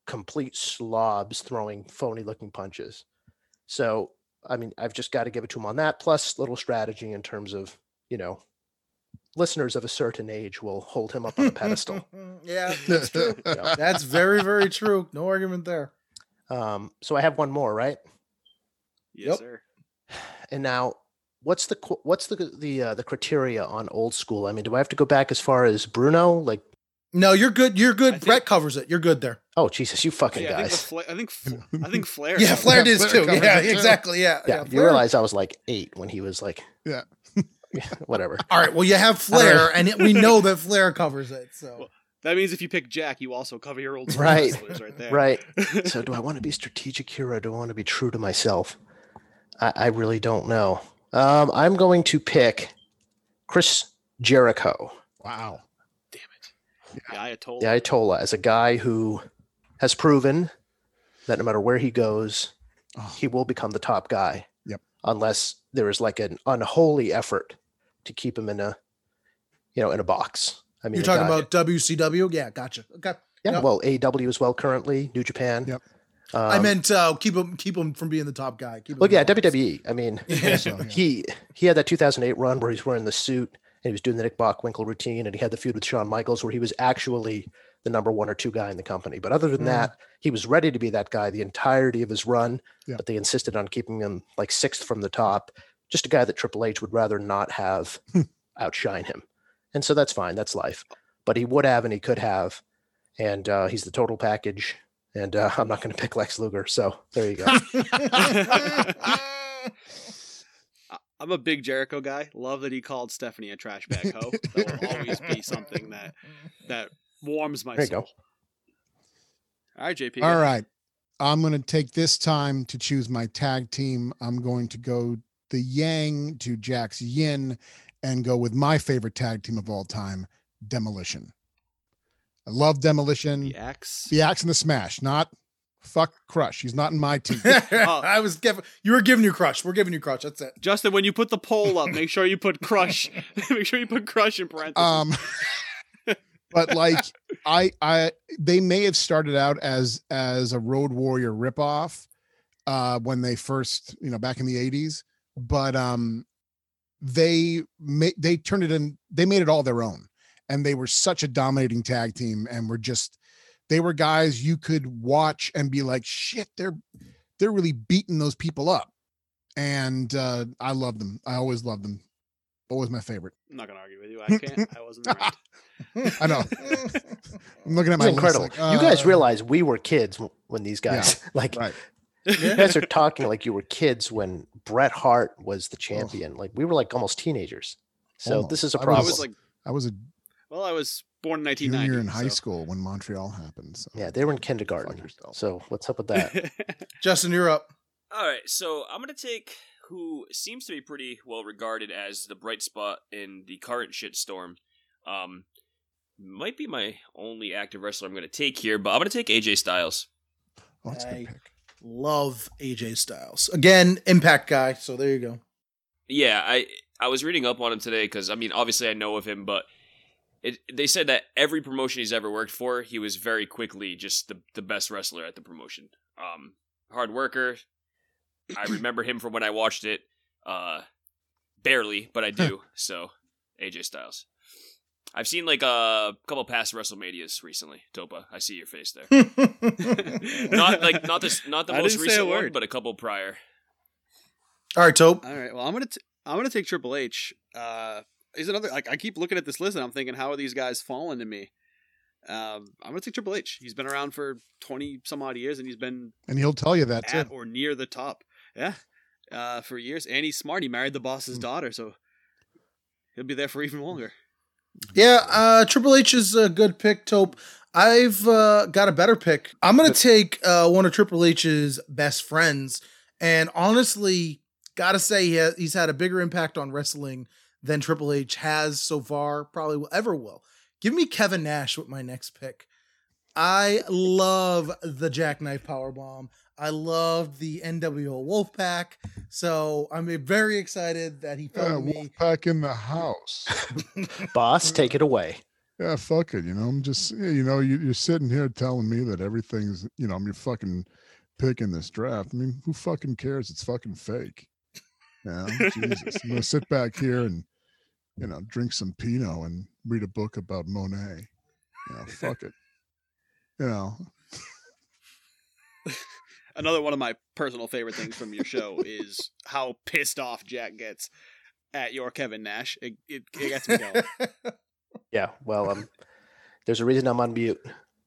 complete slobs throwing phony looking punches. So, I mean, I've just got to give it to him on that, plus little strategy in terms of, you know, listeners of a certain age will hold him up on a pedestal. Yeah, that's true. That's very, very true. No argument there. Um, so I have one more, right? Yes, Yep. sir. And now, what's the qu- what's the the uh, the criteria on old school? I mean, do I have to go back as far as Bruno? Like, No, you're good. You're good. I think- Brett covers it. You're good there. oh Jesus, you fucking Yeah, I think, the guys! Fla- I think Fla- I think Flair. Yeah, covers Flair it. did Flair too. covers Yeah, it too. exactly. Yeah. yeah, you Flair- realize I was like eight when he was like, Yeah. yeah, whatever. All right. Well, you have Flair, and it, we know that Flair covers it. So Well, That means if you pick Jack, you also cover your old school Right. wrestlers right there. Right. So, do I want to be strategic here, or do I want to be true to myself? I, I really don't know. Um, I'm going to pick Chris Jericho, Wow. Damn it. The Ayatollah. the Ayatollah, as a guy who has proven that no matter where he goes, Oh, he will become the top guy. Yep. Unless there is like an unholy effort to keep him in a, you know, in a box. I mean, you're the talking guy- about W C W? Yeah, gotcha. Okay. yeah, Yep. well, A E W as well currently, New Japan. Yep. Um, I meant uh, keep him keep him from being the top guy. Keep him well, in yeah, the box. W W E. I mean, Yeah. so, yeah. he he had that two thousand eight run where he's wearing the suit and he was doing the Nick Bockwinkel routine, and he had the feud with Shawn Michaels where he was actually the number one or two guy in the company. But other than Mhm. that, he was ready to be that guy the entirety of his run. Yeah. But they insisted on keeping him like sixth from the top, just a guy that Triple H would rather not have outshine him. And so that's fine. That's life. But he would have and he could have. And uh, he's the total package. And uh, I'm not going to pick Lex Luger. So there you go. I- I'm a big Jericho guy. Love that he called Stephanie a trash bag hoe. That will always be something that that warms my There you soul. go. All right, J P. All right. I'm going to take this time to choose my tag team. I'm going to go the Yang to Jack's Yin and go with my favorite tag team of all time, Demolition. I love Demolition. The X. The Axe and the Smash, not fuck Crush. He's not in my team. I was giving you were giving you crush. We're giving you crush. That's it. Justin, when you put the poll up, make sure you put Crush. make sure you put Crush in parentheses. Um, but like I, I, they may have started out as as a Road Warrior ripoff uh, when they first, you know, back in the eighties. But um, they made they turned it in. They made it all their own, and they were such a dominating tag team, and were just they were guys you could watch and be like, shit, they're they're really beating those people up, and uh, I love them. I always loved them. Always my favorite. I'm not gonna argue with you. I can't. I wasn't around. I know. I'm looking at my It's list incredible. like, you guys uh, realize we were kids w- when these guys, like, right? you guys are talking like you were kids when Bret Hart was the champion. Like, we were like almost teenagers. So Almost. this is a I was- I problem. was like, I was a well, I was born in nineteen ninety. junior in high so. school when Montreal happened. So. yeah, they were in kindergarten. yourself. So what's up with that? Justin, you're up. All right, so I'm gonna take who seems to be pretty well regarded as the bright spot in the current shitstorm. Um, might be my only active wrestler I'm gonna take here, but I'm gonna take A J Styles. Oh, that's a I- good pick. Love A J Styles. Again, Impact guy. So there you go. Yeah, I I was reading up on him today because I mean, obviously I know of him, but it they said that every promotion he's ever worked for, he was very quickly just the the best wrestler at the promotion. Um, hard worker. I remember him from when I watched it. Uh, barely, but I do. So A J Styles. I've seen like a couple past WrestleManias recently. Topa, I see your face there. Not like not this, not the I most didn't say a recent one, word. but a couple prior. All right, Tope. All right. Well, I'm gonna t- I'm gonna take Triple H. Uh, he's another. Like I keep looking at this list and I'm thinking, how are these guys falling to me? Um, I'm gonna take Triple H. He's been around for twenty some odd years, and he's been And he'll tell you that at too. or near the top. Yeah, uh, for years. And he's smart. He married the Hmm. boss's daughter, so he'll be there for even longer. Yeah, uh, Triple H is a good pick, Tope. I've uh, got a better pick. I'm going to take uh, one of Triple H's best friends. And honestly, got to say, he ha- he's had a bigger impact on wrestling than Triple H has so far, probably will, ever will. Give me Kevin Nash with my next pick. I love the Jackknife Powerbomb. I love the N W O Wolfpack. So I'm very excited that he fell Uh, to me. Wolfpack in the house. Boss, take it away. Yeah, fuck it. You know, I'm just, you know, you, you're sitting here telling me that everything's, you know, I'm your fucking pick in this draft. I mean, who fucking cares? It's fucking fake. Yeah, Jesus. I'm gonna sit back here and, you know, drink some Pinot and read a book about Monet. You know, fuck it. You know. Another one of my personal favorite things from your show is how pissed off Jack gets at your Kevin Nash. It it, it gets me going. Yeah, well, um, there's a reason I'm on mute.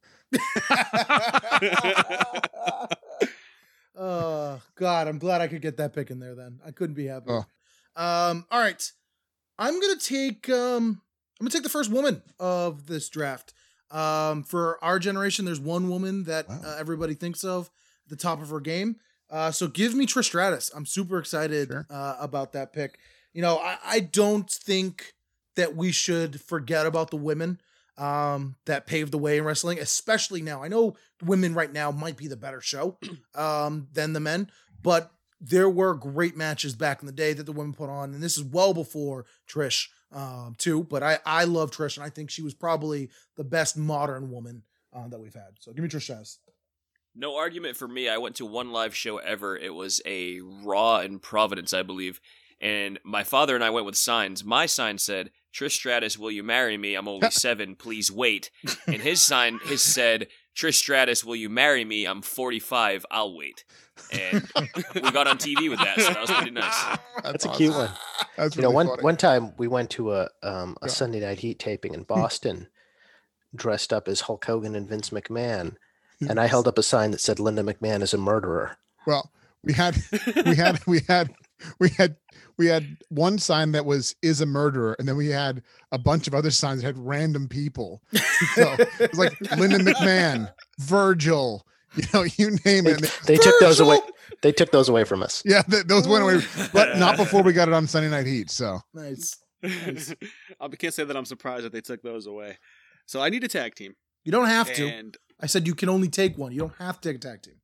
Oh God, I'm glad I could get that pick in there. Then I couldn't be happy. Oh. Um, all right, I'm gonna take um, I'm gonna take the first woman of this draft. Um, for our generation, there's one woman that Wow. uh, everybody thinks of at the top of her game. Uh, so give me Trish Stratus. I'm super excited Sure. uh, about that pick. You know, I, I don't think that we should forget about the women um, that paved the way in wrestling, especially now. I know women right now might be the better show um, than the men, but there were great matches back in the day that the women put on, and this is well before Trish um, too. But I, I love Trish, and I think she was probably the best modern woman uh, that we've had. So give me Trish Stratus. No argument for me. I went to one live show ever. It was a Raw in Providence, I believe. And my father and I went with signs. My sign said, Trish Stratus, will you marry me? I'm only seven. Please wait. And his sign his said, Trish Stratus, will you marry me? I'm forty-five. I'll wait. And we got on T V with that, so that was pretty nice. That's a cute one. That's You know, really one funny. one time we went to a um, a Yeah. Sunday Night Heat taping in Boston, dressed up as Hulk Hogan and Vince McMahon, and I held up a sign that said Linda McMahon is a murderer. Well, we had, we had, we had, we had, we had one sign that was "is a murderer," and then we had a bunch of other signs that had random people. So it was like Linda McMahon, Virgil, you know, you name They, it. they took those away. Virgil! They took those away from us. Yeah, th- those went away, but not before we got it on Sunday Night Heat. So Nice. Nice. I can't say that I'm surprised that they took those away. So I need a tag team. You don't have to. And I said you can only take one. You don't have to take a tag team.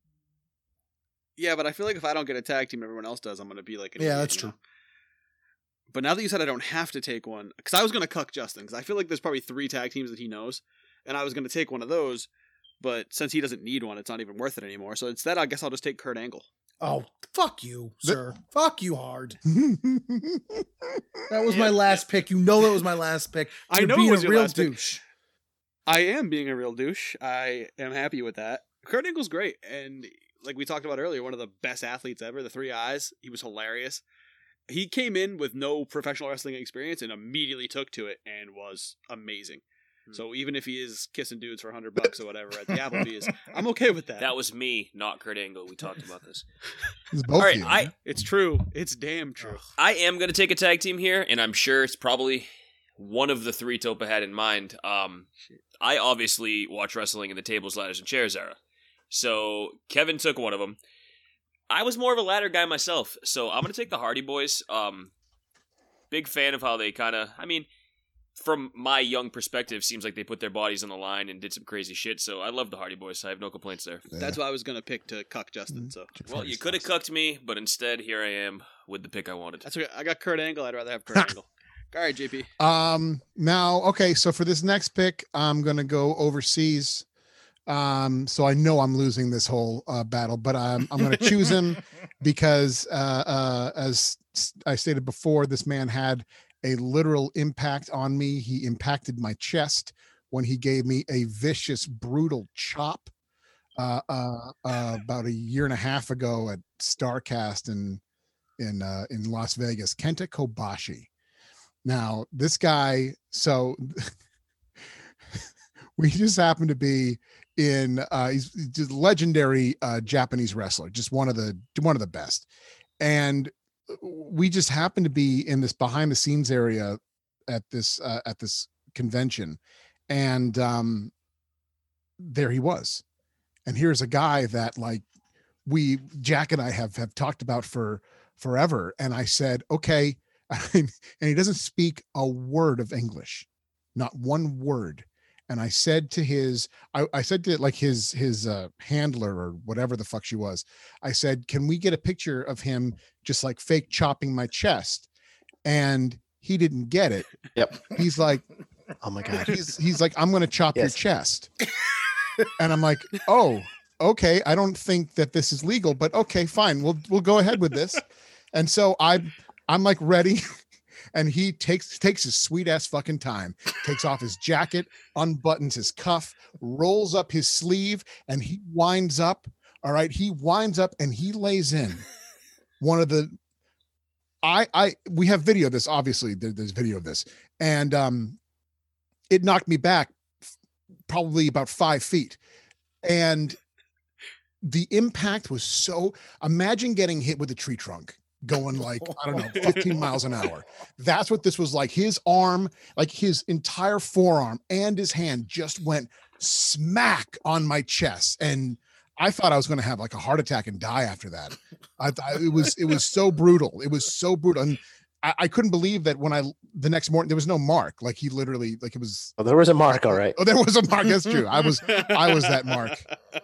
yeah, but I feel like if I don't get a tag team, everyone else does. I'm going to be like an Yeah, idiot, that's you true. know? But now that you said I don't have to take one, because I was going to cuck Justin, because I feel like there's probably three tag teams that he knows, and I was going to take one of those, but since he doesn't need one, it's not even worth it anymore. So instead, I guess I'll just take Kurt Angle. Oh, fuck you, The- sir. Fuck you hard. that That was Yeah, my last pick. You know that was my last pick. I You're know it being was a your real last pick. douche. I am being a real douche. I am happy with that. Kurt Angle's great, and like we talked about earlier, one of the best athletes ever. The Three Eyes, he was hilarious. He came in with no professional wrestling experience and immediately took to it and was amazing. So even if he is kissing dudes for a hundred bucks or whatever at the Applebee's, I'm okay with that. That was me, not Kurt Angle. We talked about this. It's both All right, of you. I, It's true. It's damn true. I am going to take a tag team here, and I'm sure it's probably one of the three Topa had in mind. Um, I obviously watch wrestling in the tables, ladders, and chairs era. So Kevin took one of them. I was more of a ladder guy myself, so I'm going to take the Hardy Boys. Um, big fan of how they kind of, I mean, from my young perspective, seems like they put their bodies on the line and did some crazy shit. So I love the Hardy Boys. I have no complaints there. Yeah. That's why I was gonna pick to cuck Justin. So Well, you could have cucked me, but instead, here I am with the pick I wanted. that's okay. I got Kurt Angle. I'd rather have Kurt Angle. All right, J P. Um, now, okay, so for this next pick, I'm gonna go overseas. Um, so I know I'm losing this whole uh, battle, but I'm I'm gonna choose him because, uh, uh, as I stated before, this man had a literal impact on me. He impacted my chest when he gave me a vicious, brutal chop uh, uh, uh, about a year and a half ago at Starcast in in uh, in Las Vegas. Kenta Kobashi. Now, this guy, so we just happen to be in uh he's just a legendary uh Japanese wrestler, just one of the one of the best. And we just happened to be in this behind the scenes area at this uh, at this convention. And um there he was. And here's a guy that like we Jack and I have have talked about for forever. And I said, okay, and he doesn't speak a word of English, not one word. And I said to his, I, I said to like his his uh, handler or whatever the fuck she was, I said, can we get a picture of him just like fake chopping my chest? And he didn't get it. Yep. He's like, Oh my God. He's he's like, I'm gonna chop Yes. your chest. And I'm like, oh, okay. I don't think that this is legal, but okay, fine. We'll we'll go ahead with this. And so I I'm like ready. And he takes takes his sweet ass fucking time, takes off his jacket, unbuttons his cuff, rolls up his sleeve, and he winds up. All right, he winds up and he lays in one of the. I I we have video of this. Obviously, there, there's video of this, and um, it knocked me back probably about five feet, and the impact was so. Imagine getting hit with a tree trunk. Going like, I don't know, fifteen miles an hour. That's what this was like. His arm, like his entire forearm and his hand just went smack on my chest. And I thought I was going to have like a heart attack and die after that. I thought it was, it was so brutal. It was so brutal. And I, I couldn't believe that when I, the next morning, there was no mark. Like he literally, like it was. Oh, there was a mark. All right. Oh, there was a mark. That's true. I was, I was that mark.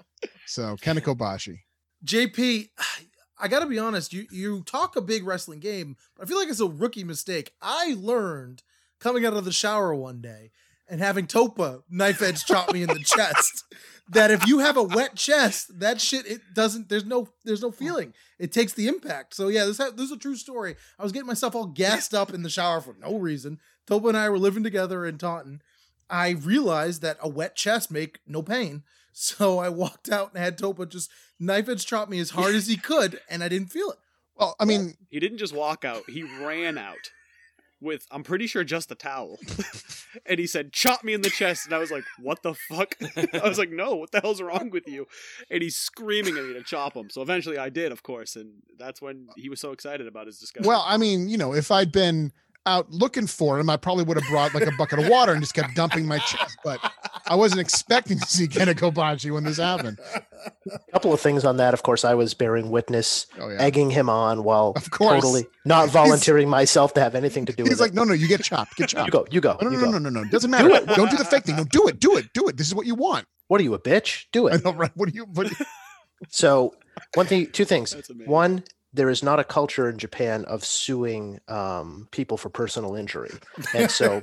So Kenta Kobashi. J P, I got to be honest, you you talk a big wrestling game, but I feel like it's a rookie mistake. I learned coming out of the shower one day and having Topa knife edge chop me in the chest that if you have a wet chest, that shit, it doesn't, there's no, there's no feeling. It takes the impact. So yeah, this, ha- this is a true story. I was getting myself all gassed up in the shower for no reason. Topa and I were living together in Taunton. I realized that a wet chest make no pain. So I walked out and had Topa just knife edge chop me as hard as he could, and I didn't feel it. Well, I mean, He didn't just walk out. He ran out with, I'm pretty sure, just a towel. And he said, chop me in the chest. And I was like, what the fuck? I was like, no, what the hell's wrong with you? And he's screaming at me to chop him. So eventually I did, of course. And that's when he was so excited about his discovery. well, I mean, you know, if I'd been out looking for him, I probably would have brought like a bucket of water and just kept dumping my chest. But I wasn't expecting to see Kenta Kobashi when this happened. A couple of things on that. Of course, I was bearing witness, Oh yeah. egging him on while Of course. totally not volunteering myself to have anything to do He's with like, it. no, no, you get chopped. Get chopped. You go, you go, No, no, you no, go. no, no, no, no. Doesn't matter. Do it. Don't do the fake thing. No, do it. Do it. Do it. This is what you want. What are you, a bitch? Do I it. know, right? What do you? What, So, one thing, two things. That's amazing. One, there is not a culture in Japan of suing um, people for personal injury, and so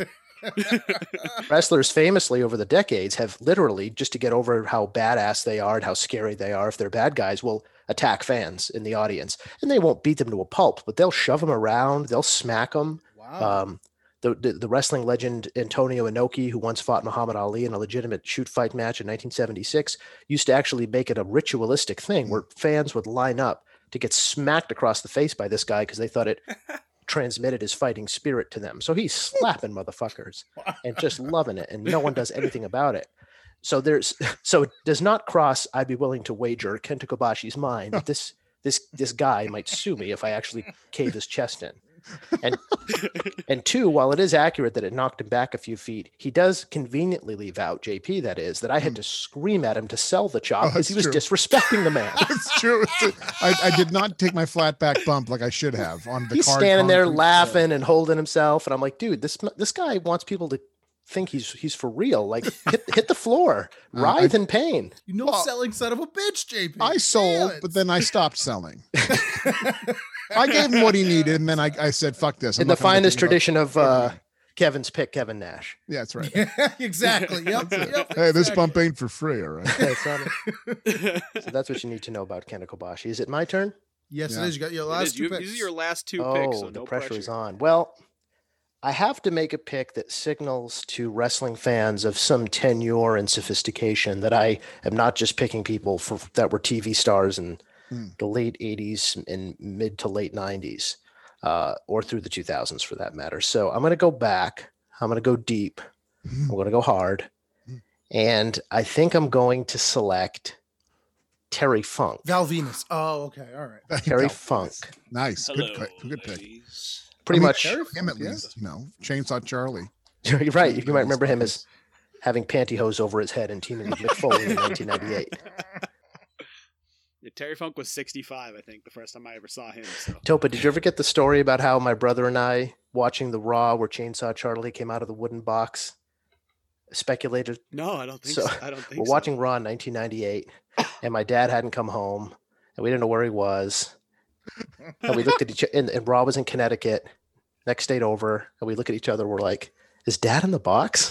wrestlers famously over the decades have literally, just to get over how badass they are and how scary they are, if they're bad guys, will attack fans in the audience, and they won't beat them to a pulp, but they'll shove them around, they'll smack them. Wow. Um, the, the the wrestling legend Antonio Inoki, who once fought Muhammad Ali in a legitimate shoot fight match in nineteen seventy-six, used to actually make it a ritualistic thing where fans would line up to get smacked across the face by this guy because they thought it transmitted his fighting spirit to them. So he's slapping motherfuckers and just loving it, and no one does anything about it. So there's so it does not cross, I'd be willing to wager, Kenta Kobashi's mind that this this this guy might sue me if I actually cave his chest in. And and two, while it is accurate that it knocked him back a few feet, he does conveniently leave out, J P, that is, that I had to scream at him to sell the chop Oh, because he was that's disrespecting the man. it's true. It's I I did not take my flat back bump like I should have on the He's card standing there concrete. laughing and holding himself, and I'm like, dude, this this guy wants people to think he's he's for real. Like, hit hit the floor, Uh, writhe in pain. You know, Well, selling son of a bitch, J P. I sold, Damn it. but then I stopped selling. I gave him what he needed, and then I, I said, "Fuck this." I'm In the not gonna finest think about- tradition of uh, Kevin's pick, Kevin Nash. Yeah, that's right. Yeah, exactly. Yep. yep Hey, this exactly. bump ain't for free, all right? That's not it. So that's what you need to know about Kenta Kobashi. Is it my turn? Yes, Yeah. it is. You got your It last is. two You- picks. these are your last two oh, picks, so the no pressure, pressure. is on. Well, I have to make a pick that signals to wrestling fans of some tenure and sophistication that I am not just picking people for that were T V stars in Hmm. the late eighties and mid to late nineties, uh, or through the two thousands for that matter. So I'm going to go back. I'm going to go deep. I'm going to go hard. And I think I'm going to select Terry Funk. Val Venus. Oh, okay. All right. Terry No, Funk. Nice. Hello, Good pick. Good pick. ladies. Pretty I mean, much. Terry Him at Funk, yeah. least, you know, Chainsaw Charlie. You're right. You might Those remember him fuckers. as having pantyhose over his head and teaming with Mick Foley in nineteen ninety-eight. Yeah, Terry Funk was sixty-five, I think, the first time I ever saw him. So. Topa, did you ever get the story about how my brother and I, watching the Raw where Chainsaw Charlie came out of the wooden box, speculated? No, I don't think So, so. I don't think We're so. watching Raw in nineteen ninety-eight, and my dad hadn't come home, and we didn't know where he was. And we looked at each and, and Raw was in Connecticut, next state over, and we look at each other. We're like, Is Dad in the box?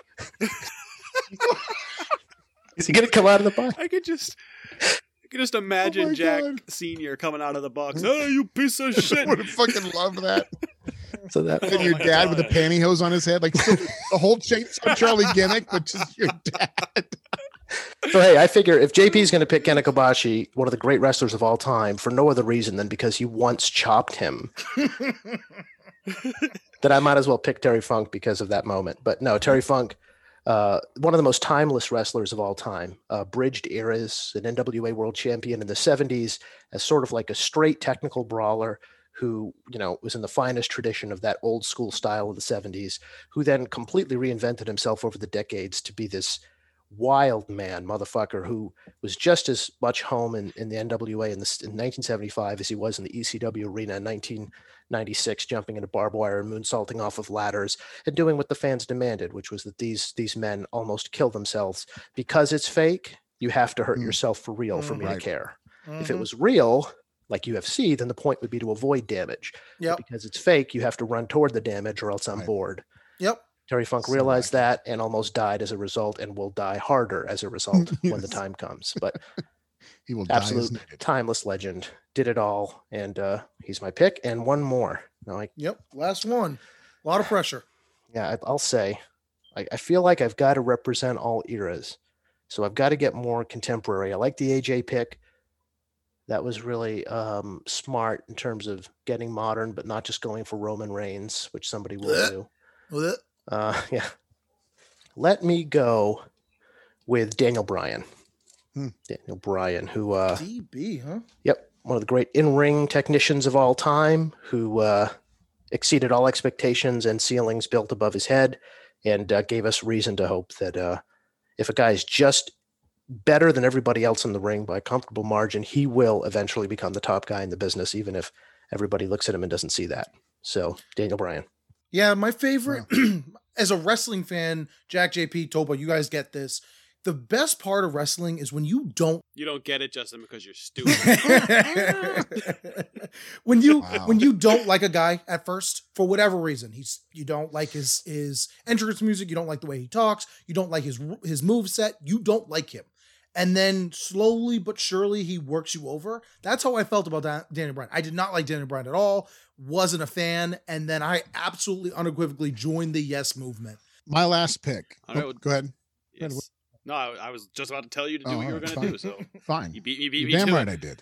Is he gonna come out of the box? I could just, I could just imagine Oh my Jack God. Senior coming out of the box. Oh, you piece of I shit! would have fucking loved that. So that And your my dad with the God. pantyhose on his head, like still the whole Chainsaw Charlie gimmick, but just your dad. So hey, I figure if J P is going to pick Kenna Kobashi, one of the great wrestlers of all time, for no other reason than because he once chopped him, that I might as well pick Terry Funk because of that moment. But no, Terry Funk, uh, one of the most timeless wrestlers of all time, uh, bridged eras, an N W A world champion in the seventies, as sort of like a straight technical brawler who, you know, was in the finest tradition of that old school style of the seventies, who then completely reinvented himself over the decades to be this wild man motherfucker who was just as much home in, in the N W A in, the, in nineteen seventy-five as he was in the E C W arena in nineteen ninety-six, jumping into barbed wire and moonsaulting off of ladders and doing what the fans demanded, which was that these these men almost kill themselves. Because it's fake, you have to hurt Mm. yourself for real for me Right. to care. Mm-hmm. If it was real, like U F C, then the point would be to avoid damage. But Yep. because it's fake, you have to run toward the damage or else I'm Right. bored. Yep. Terry Funk So realized accurate. that and almost died as a result and will die harder as a result when the Yes. time comes. But He will die as absolute needed. timeless legend, did it all, and uh, he's my pick. And one more. Now, I, Yep. Last one. A lot of pressure. yeah, I, I'll say, I, I feel like I've got to represent all eras, so I've got to get more contemporary. I like the A J pick. That was really um, smart in terms of getting modern, but not just going for Roman Reigns, which somebody will Blech. do. Blech. Uh, yeah. Let me go with Daniel Bryan. Hmm. Daniel Bryan, who, uh, D B, huh? yep, one of the great in-ring technicians of all time, who uh, exceeded all expectations and ceilings built above his head, and uh, gave us reason to hope that uh, if a guy is just better than everybody else in the ring by a comfortable margin, he will eventually become the top guy in the business, even if everybody looks at him and doesn't see that. So, Daniel Bryan. Yeah, my favorite as a wrestling fan, Jack, J P, Topa, you guys get this. The best part of wrestling is when you don't You don't get it, Justin, because you're stupid. when you Wow. when you don't like a guy at first for whatever reason. He's you don't like his his entrance music, you don't like the way he talks, you don't like his his move set, you don't like him. And then slowly but surely he works you over. That's how I felt about Dan- Daniel Bryan. I did not like Daniel Bryan at all, wasn't a fan, and then I absolutely unequivocally joined the yes movement. My last pick. All right, Oh, well- go ahead. Yes. No, I, I was just about to tell you to do Oh, what you were alright, going to fine. do. So Fine. you beat me, beat You're me damn to right it. I did.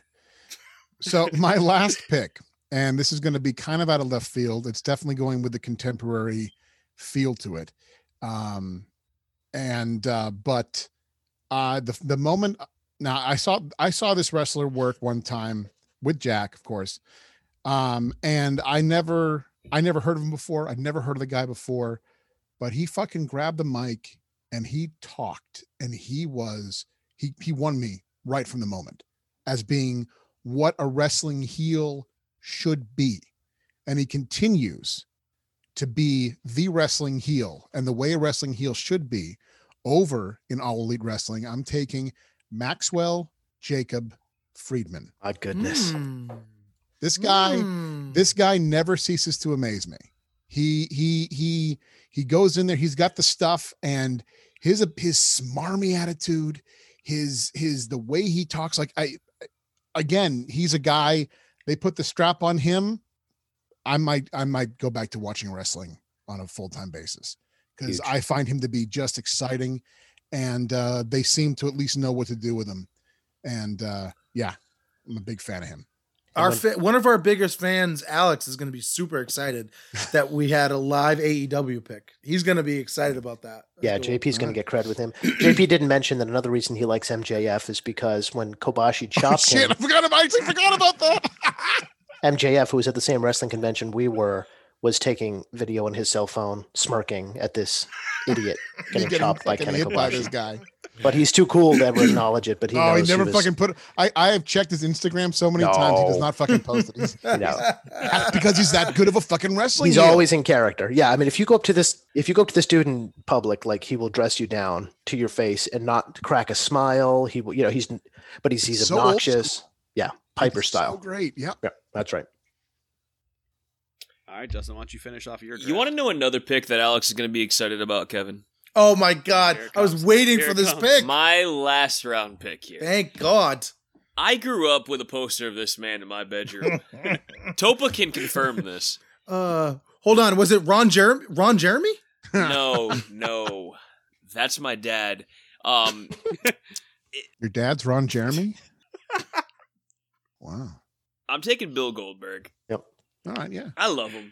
So my last pick, and this is going to be kind of out of left field. It's definitely going with the contemporary feel to it. Um, and uh, but uh, the the moment now I saw I saw this wrestler work one time with Jack, of course, um, and I never I never heard of him before. I'd never heard of the guy before, but he fucking grabbed the mic and he talked, and he was he he won me right from the moment as being what a wrestling heel should be. And he continues to be the wrestling heel and the way a wrestling heel should be over in All Elite Wrestling. I'm taking Maxwell Jacob Friedman. My goodness. Hmm. This guy, Hmm. this guy never ceases to amaze me. He he he he goes in there, he's got the stuff, and his his smarmy attitude, his his the way he talks, like I again, he's a guy, they put the strap on him. I might I might go back to watching wrestling on a full-time basis because Huge. I find him to be just exciting, and uh they seem to at least know what to do with him. And uh yeah, I'm a big fan of him. Our when- fa- one of our biggest fans, Alex, is going to be super excited that we had a live A E W pick. He's going to be excited about that. That's Yeah, cool. J P's going to get cred with him. J P didn't mention that another reason he likes M J F is because when Kobashi Oh, chopped shit, him, I forgot about I actually forgot about that. M J F, who was at the same wrestling convention we were, was taking video on his cell phone, smirking at this idiot getting, Getting chopped by fucking Kenny hit by this Kobashi. guy. But he's too cool to ever acknowledge it. But he Oh, he knows never was, fucking put it. I, I have checked his Instagram so many times. He does No. not fucking post it. He's, you know, because he's that good of a fucking wrestling. he's heel. always in character. Yeah, I mean, if you go up to this, if you go up to this dude in public, like he will dress you down to your face and not crack a smile. He will, you know, he's, but he's he's So old obnoxious. Yeah, Piper He's style. So great. Yeah. Yeah, that's right. All right, Justin, why don't you finish off your draft? You want to know another pick that Alex is going to be excited about, Kevin? Oh my God! Here it I was comes. waiting Here for it this comes. pick. My last round pick here. Thank God. I grew up with a poster of this man in my bedroom. Topa can confirm this. Uh, hold on. Was it Ron Jeremy? Ron Jeremy? No, no. That's my dad. Um, Your dad's Ron Jeremy? Wow. I'm taking Bill Goldberg. All right, yeah. I love him.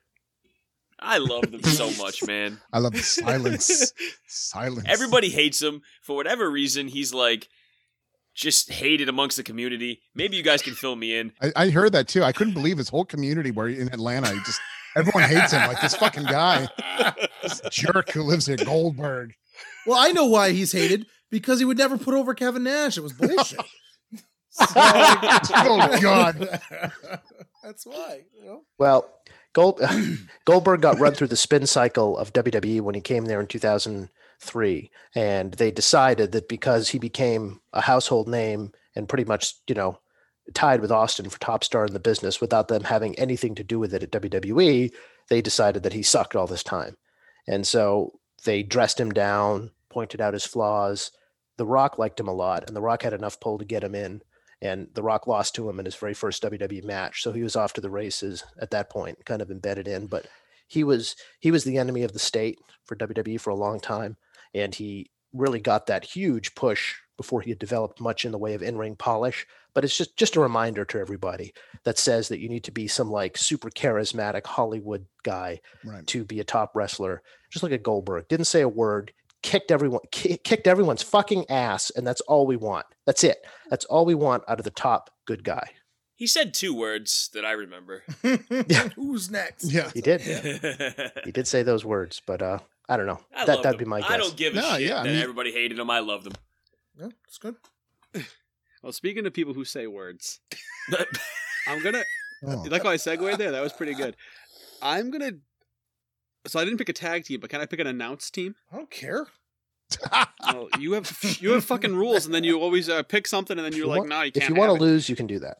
I love them so much, man. I love the silence. Silence. Everybody hates him. For whatever reason, he's like just hated amongst the community. Maybe you guys can fill me in. I, I heard that too. I couldn't believe his whole community where in Atlanta, he just everyone hates him. Like this fucking guy, this jerk who lives in Goldberg. Well, I know why he's hated because he would never put over Kevin Nash. It was bullshit. So- Oh God. That's why. You know? Well, Gold, Goldberg got run through the spin cycle of W W E when he came there in two thousand three, and they decided that because he became a household name and pretty much, you know, tied with Austin for top star in the business without them having anything to do with it at W W E, they decided that he sucked all this time. And so they dressed him down, pointed out his flaws. The Rock liked him a lot, and The Rock had enough pull to get him in. And The Rock lost to him in his very first W W E match. So he was off to the races at that point, kind of embedded in. But he was he was the enemy of the state for W W E for a long time. And he really got that huge push before he had developed much in the way of in-ring polish. But it's just, just a reminder to everybody that says that you need to be some like super charismatic Hollywood guy Right. to be a top wrestler. Just look at Goldberg. Didn't say a word. Kicked everyone, ki- kicked everyone's fucking ass, and that's all we want. That's it. That's all we want out of the top good guy. He said two words that I remember. Who's next? Yeah. He did. I He did say those words, but uh, I don't know. That loved that'd him. be my guess. I don't give a No, shit yeah, I that mean- everybody hated him. I loved him. Yeah, it's good. Well, speaking of people who say words, I'm gonna. Oh. You like how I segued there? That was pretty good. I'm gonna. So I didn't pick a tag team, but can I pick an announced team? I don't care. Well, you have you have fucking rules, and then you always uh, pick something, and then you're you like, want- "No, you can't." If you want to have it." lose, you can do that.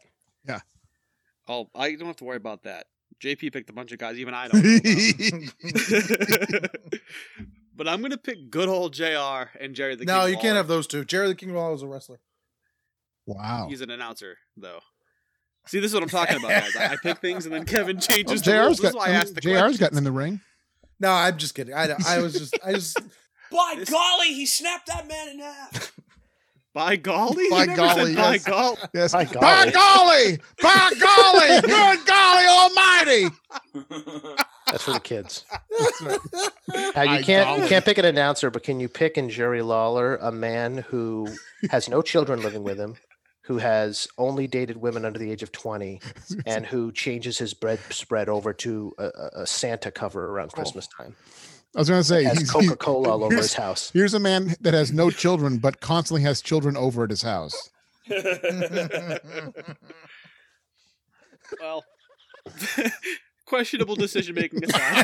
Oh, I don't have to worry about that. J P picked a bunch of guys, even I don't. know about. But I'm gonna pick good old J R and Jerry the King. No, you can't Lawler. have those two. Jerry the King Lawler is a wrestler. Wow. He's an announcer, though. See, this is what I'm talking about, guys. I I pick things, and then Kevin Well, changes the J R's rules. This got, is why I I mean, asked the J R's questions. gotten in the ring. No, I'm just kidding. I, I was just, I just, By This- golly, he snapped that man in half. By golly, By You never golly, said by yes. golly. Yes. By By golly. golly! By golly! Good golly almighty! That's for the kids. right. Uh, you By can't golly. you can't pick an announcer, but can you pick in Jerry Lawler a man who has no children living with him, who has only dated women under the age of twenty, and who changes his bread spread over to a, a- a Santa cover around Christmas time? I was going to say, Has he's, Coca Cola all over here's- his house. here's a man that has no children, but constantly has children over at his house. Well, questionable decision making aside,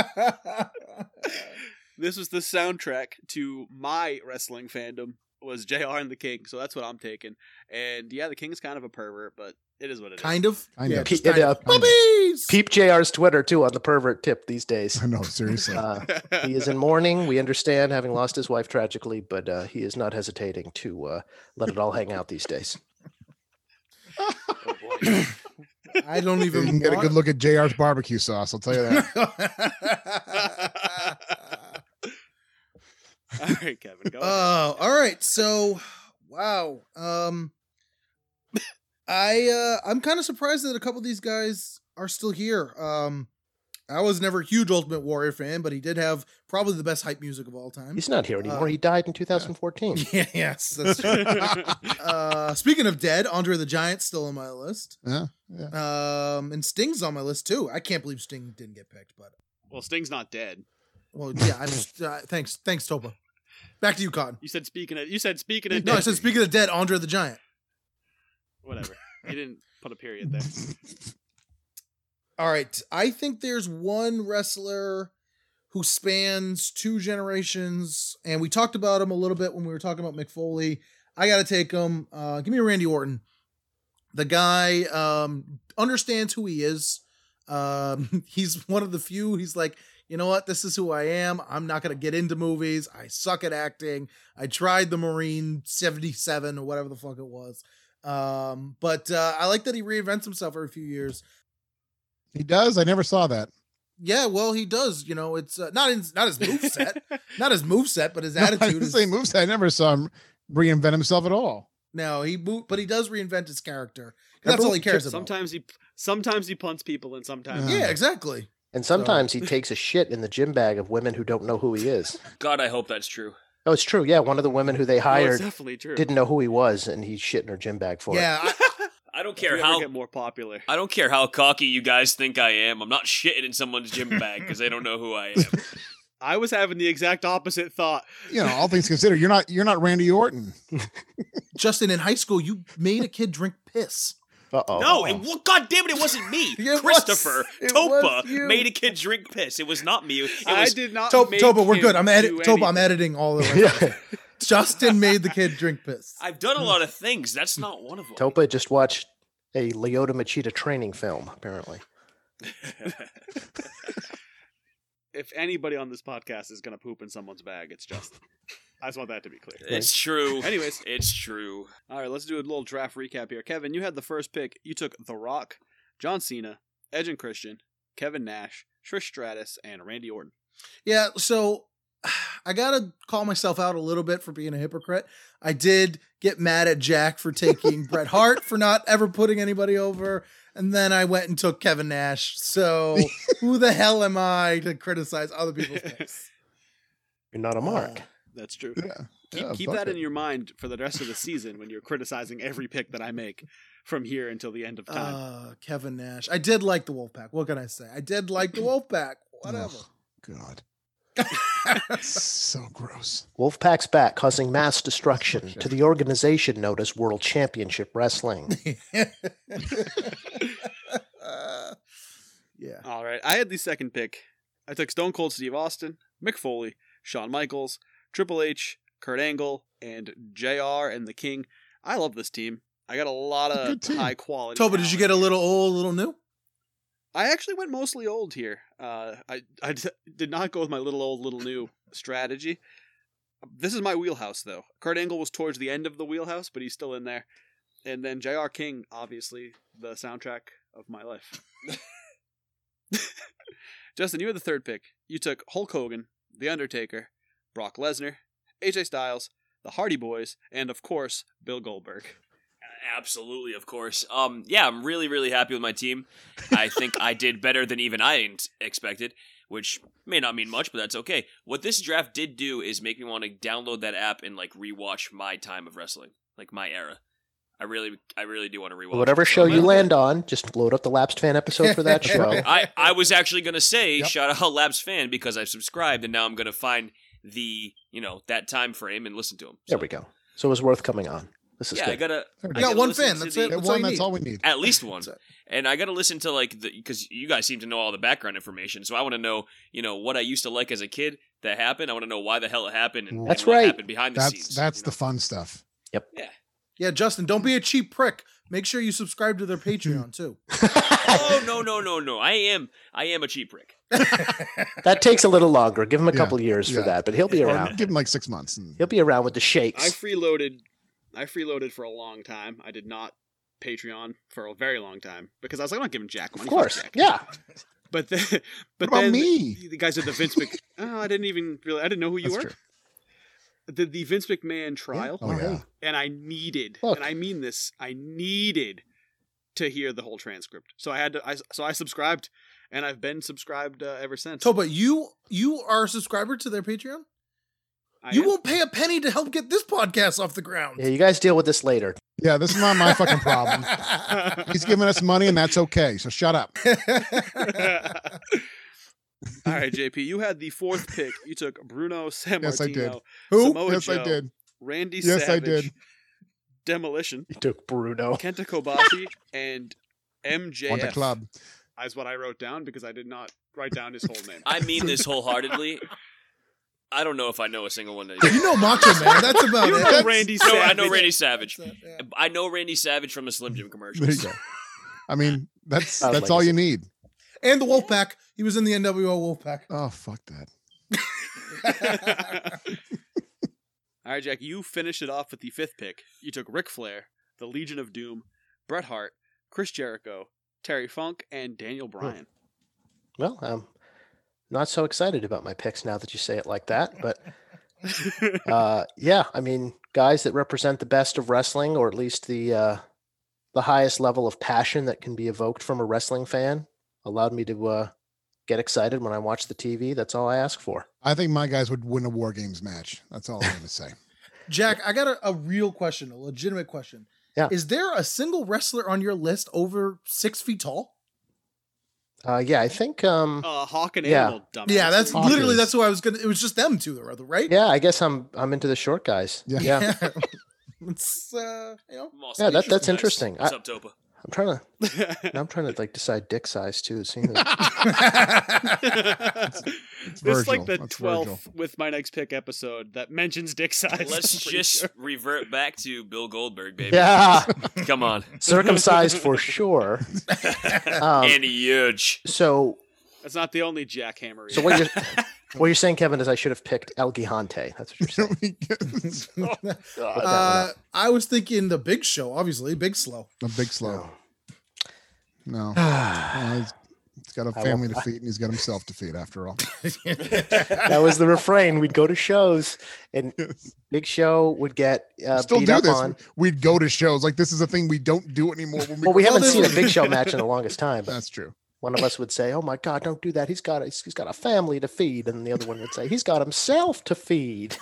this was the soundtrack to my wrestling fandom. Was J R and the King, so that's what I'm taking. And yeah, the King's kind of a pervert, but it is what it is. kind of. Kind yeah, of. just Pe- kind uh, of. Puppies! Peep J R's Twitter too on the pervert tip these days. I know, seriously. Uh, he is in mourning. We understand having lost his wife tragically, but uh, he is not hesitating to uh, let it all hang out these days. Oh, boy. I don't You even can get a want- good look at J R's barbecue sauce, I'll tell you that. All right, Kevin, go. ahead. Oh, all right. So, wow. Um, I uh, I'm kind of surprised that a couple of these guys are still here. Um, I was never a huge Ultimate Warrior fan, but he did have probably the best hype music of all time. He's not here anymore. Uh, He died in two thousand fourteen. Yeah, yes, that's true. uh, speaking of dead, Andre the Giant's still on my list. Yeah, yeah. Um, and Sting's on my list too. I can't believe Sting didn't get picked, but Well, Sting's not dead. well, yeah. I'm just, uh, thanks, thanks, Topa. Back to you, Cotton. You said speaking of. You said speaking of. No, I dead. said speaking of dead, Andre the Giant. Whatever. You didn't put a period there. All right. I think there's one wrestler who spans two generations, and we talked about him a little bit when we were talking about Mick Foley. I got to take him. Uh, give me Randy Orton. The guy um, understands who he is. Um, he's one of the few. He's like, you know what? This is who I am. I'm not going to get into movies. I suck at acting. I tried the Marine seventy-seven or whatever the fuck it was. Um, but uh, I like that he reinvents himself every few years. He does. I never saw that. Yeah, well, he does. You know, it's uh, not in, not his moveset, not his moveset, but his No, I attitude didn't is. say moves. I never saw him reinvent himself at all. No, he mo- but he does reinvent his character. That's all he cares about. Sometimes he sometimes he punts people, and sometimes Yeah, exactly. And sometimes he takes a shit in the gym bag of women who don't know who he is. God, I hope that's true. Oh, it's true. Yeah, one of the women who they Oh, it's hired definitely true. didn't know who he was, and he shit in her gym bag for Yeah, it. I, I don't If care we ever how get more popular. I don't care how cocky you guys think I am. I'm not shitting in someone's gym bag because they don't know who I am. I was having the exact opposite thought. You know, all things considered, you're not you're not Randy Orton. Justin, in high school, you made a kid drink piss. Uh-oh. No, it, well, God damn it, it wasn't me. It was- Christopher it Topa was you. made a kid drink piss. It was not me. It I was did not. To- make Toba, we're him good. I'm edit- do Toba, I'm anything. editing all of it. Yeah. Justin made the kid drink piss. I've done a lot of things. That's not one of them. Topa just watched a Lyoto Machida training film, apparently. If anybody on this podcast is going to poop in someone's bag, it's Justin. I just want that to be clear. It's true. Anyways. It's true. All right, let's do a little draft recap here. Kevin, you had the first pick. You took The Rock, John Cena, Edge and Christian, Kevin Nash, Trish Stratus, and Randy Orton. Yeah, so I gotta call myself out a little bit for being a hypocrite. I did get mad at Jack for taking Bret Hart for not ever putting anybody over, and then I went and took Kevin Nash. So who the hell am I to criticize other people's picks? You're not a mark. Uh, That's true. Yeah. Keep, Yeah, keep fuck that it. in your mind for the rest of the season when you're criticizing every pick that I make from here until the end of time. Uh, Kevin Nash. I did like the Wolfpack. What can I say? I did like the Wolfpack. Whatever. Ugh, God. So gross. Wolfpack's back, causing mass destruction to the organization known as World Championship Wrestling. Uh, yeah. All right, I had the second pick. I took Stone Cold Steve Austin, Mick Foley, Shawn Michaels, Triple H, Kurt Angle, and J R and the King. I love this team. I got a lot of Good team. high quality. Toba, did you get a little old, a little new? I actually went mostly old here. Uh, I I d- did not go with my little old, little new strategy. This is my wheelhouse, though. Kurt Angle was towards the end of the wheelhouse, but he's still in there. And then J R. King, obviously, the soundtrack of my life. Justin, you had the third pick. You took Hulk Hogan, The Undertaker, Brock Lesnar, A J Styles, the Hardy Boys, and, of course, Bill Goldberg. Absolutely, of course. Um, yeah, I'm really, really happy with my team. I think I did better than even I expected, which may not mean much, but that's okay. What this draft did do is make me want to download that app and like rewatch my time of wrestling, like my era. I really, I really do want to rewatch. Whatever it. show So you I'm- land on, just load up the Lapsed Fan episode for that show. I, I was actually gonna say Yep. shout out Labs fan because I've subscribed and now I'm gonna find the you know that time frame and listen to him. There we go. So it was worth coming on. This is Yeah, I good. gotta. You I got gotta one listen fan, to that's the- it. That That's all one, you that's need. all we need. At least one. That's it. And I got to listen to like the because you guys seem to know all the background information, so I want to know, you know, what I used to like as a kid that happened. I want to know why the hell it happened and, That's and what right. happened behind the That's scenes. that's you the know? fun stuff. Yeah, Justin, don't be a cheap prick. Make sure you subscribe to their Patreon too. Oh no no no no! I am I am a cheap prick. That takes a little longer. Give him a Yeah, couple years for yeah. that, but he'll be Or around. give him like six months. And He'll be around with the I shakes. freeloaded. I freeloaded for a long time. I did not Patreon for a very long time because I was like, I'm not giving Jack money. Of course. Fuck Jack. Yeah. But then, but What about then me? The, the guys at the Vince Mc. Oh, I didn't even really. I didn't know who you That's were. true. The the Vince McMahon trial, Oh yeah. and I needed, Look. and I mean this, I needed to hear the whole transcript. So I had to. I, so I subscribed, and I've been subscribed uh, ever since. Toba, you you are a subscriber to their Patreon? I You am. won't pay a penny to help get this podcast off the ground. Yeah, you guys deal with this later. Yeah, this is not my fucking problem. He's giving us money, and that's okay. So shut up. All right, J P, you had the fourth pick. You took Bruno Sammartino, Yes, I did. Who? Samoa Yes, Joe, I did. Randy Yes, I Savage, did. Demolition, You took Bruno. Kenta Kobashi, and M J Want the F. club? Is what I wrote down because I did not write down his whole name. I mean this wholeheartedly. I don't know if I know a single one. That You know Macho Man. That's about You it. know That's- Randy no, I Savage. know Randy Savage. that's it, yeah. I know Randy Savage from the Slim Jim There you commercials. go. I mean, that's Sounds that's like all a- you need. and the Wolfpack. He was in the N W O Wolfpack. Oh, fuck that. All right, Jack, you finished it off with the fifth pick. You took Ric Flair, the Legion of Doom, Bret Hart, Chris Jericho, Terry Funk, and Daniel Bryan. Well, I'm not so excited about my picks now that you say it like that, but uh, yeah, I mean, guys that represent the best of wrestling, or at least the uh, the highest level of passion that can be evoked from a wrestling fan, allowed me to uh, get excited when I watch the T V. That's all I ask for. I think my guys would win a War Games match. That's all I'm going to say. Jack, I got a, a real question, a legitimate question. Yeah. Is there a single wrestler on your list over six feet tall? Uh, yeah, I think. Um, Uh, Hawk and Yeah. Animal, dumbass. Yeah, that's Hawkins. literally that's who I was gonna. It was just them two, rather, right? yeah, I guess I'm I'm into the short guys. Yeah. Yeah, yeah, it's uh, you know. I'm also that, that's nice. interesting. What's I, up, Topa? I'm trying to. Now I'm trying to like decide dick size too. See who- It's This is Virgil. like the That's twelfth with my next pick episode that mentions dick size. Let's I'm pretty just sure. revert back to Bill Goldberg, baby. yeah, Come on. circumcised for sure. Um, and huge. so, That's not the only jackhammer. so what you're what you're saying, Kevin, is I should have picked El Gigante. That's what you're saying. Uh, I was thinking the Big Show, obviously, Big Slow. A big slow. No. No. Uh, he's, he's got a I family won't- to feed, and he's got himself to feed, after all. That was the refrain. We'd go to shows, and Big Show would get uh, Still beat do up this. on. We'd go to shows. Like, this is a thing we don't do anymore. When we Well, we go- haven't this seen a was- Big Show match in the longest time. But That's true. one of us would say, "Oh my God, don't do that. He's got a, he's got a family to feed," and the other one would say, "He's got himself to feed."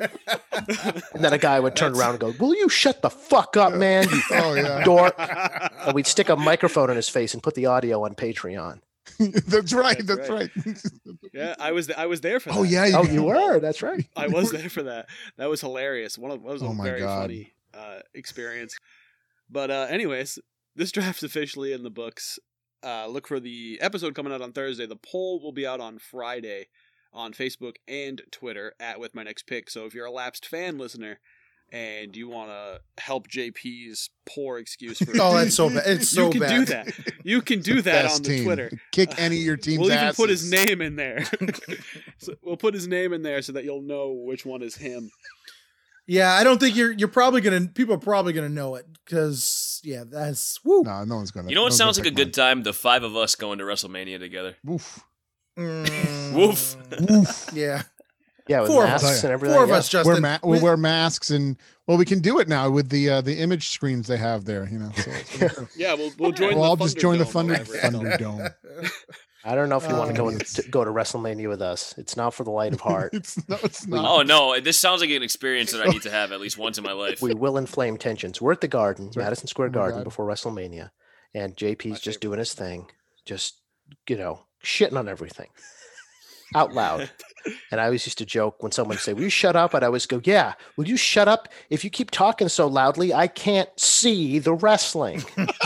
And then a guy would turn around and go, "Will you shut the fuck up, man, you Oh, yeah. dork?" And we'd stick a microphone in his face and put the audio on Patreon. That's right. That's That's, right. Yeah, I was I was there for that. Oh, yeah. Oh, you were? That's right. I was there for that. That was hilarious. One of that was a Oh my very God. funny uh, experience. But uh, anyways, this draft's officially in the books. Uh, look for the episode coming out on Thursday. The poll will be out on Friday on Facebook and Twitter at With My Next Pick. So if you're a lapsed fan listener and you want to help J P's poor excuse for Oh, that's so bad. It's so you can bad. do that. You can do that Best on the team. Twitter. Kick any of your team's We'll even put his asses. name in there. So we'll put his name in there so that you'll know which one is him. Yeah, I don't think you're. You're probably gonna. People are probably gonna know it because yeah, that's woo. No, no one's going to. You know what sounds like a good time? The five of us going to WrestleMania together. Oof. Mm, Woof. Oof. Yeah, Yeah, with Four of us. masks and everything. four of yeah. us, Justin. Wear ma- we'll wear masks, and well, we can do it now with the uh, the image screens they have there. You know, so it's- Yeah, we'll we'll join. we'll the all just join the Thunderdome or Thunder whatever it's called. Thunderdome. I don't know if you want to go Oh, in, yes. to go to WrestleMania with us. It's not for the light of heart. It's no, it's not. Oh no, this sounds like an experience that I need to have at least once in my life. We will inflame tensions. We're at the Garden, That's right. Madison Square Oh my Garden, God. before WrestleMania, and J P's My just favorite. doing his thing, just you know, shitting on everything out loud. And I always used to joke when someone would say, "Will you shut up?" And I always go, "Yeah, will you shut up? If you keep talking so loudly, I can't see the wrestling."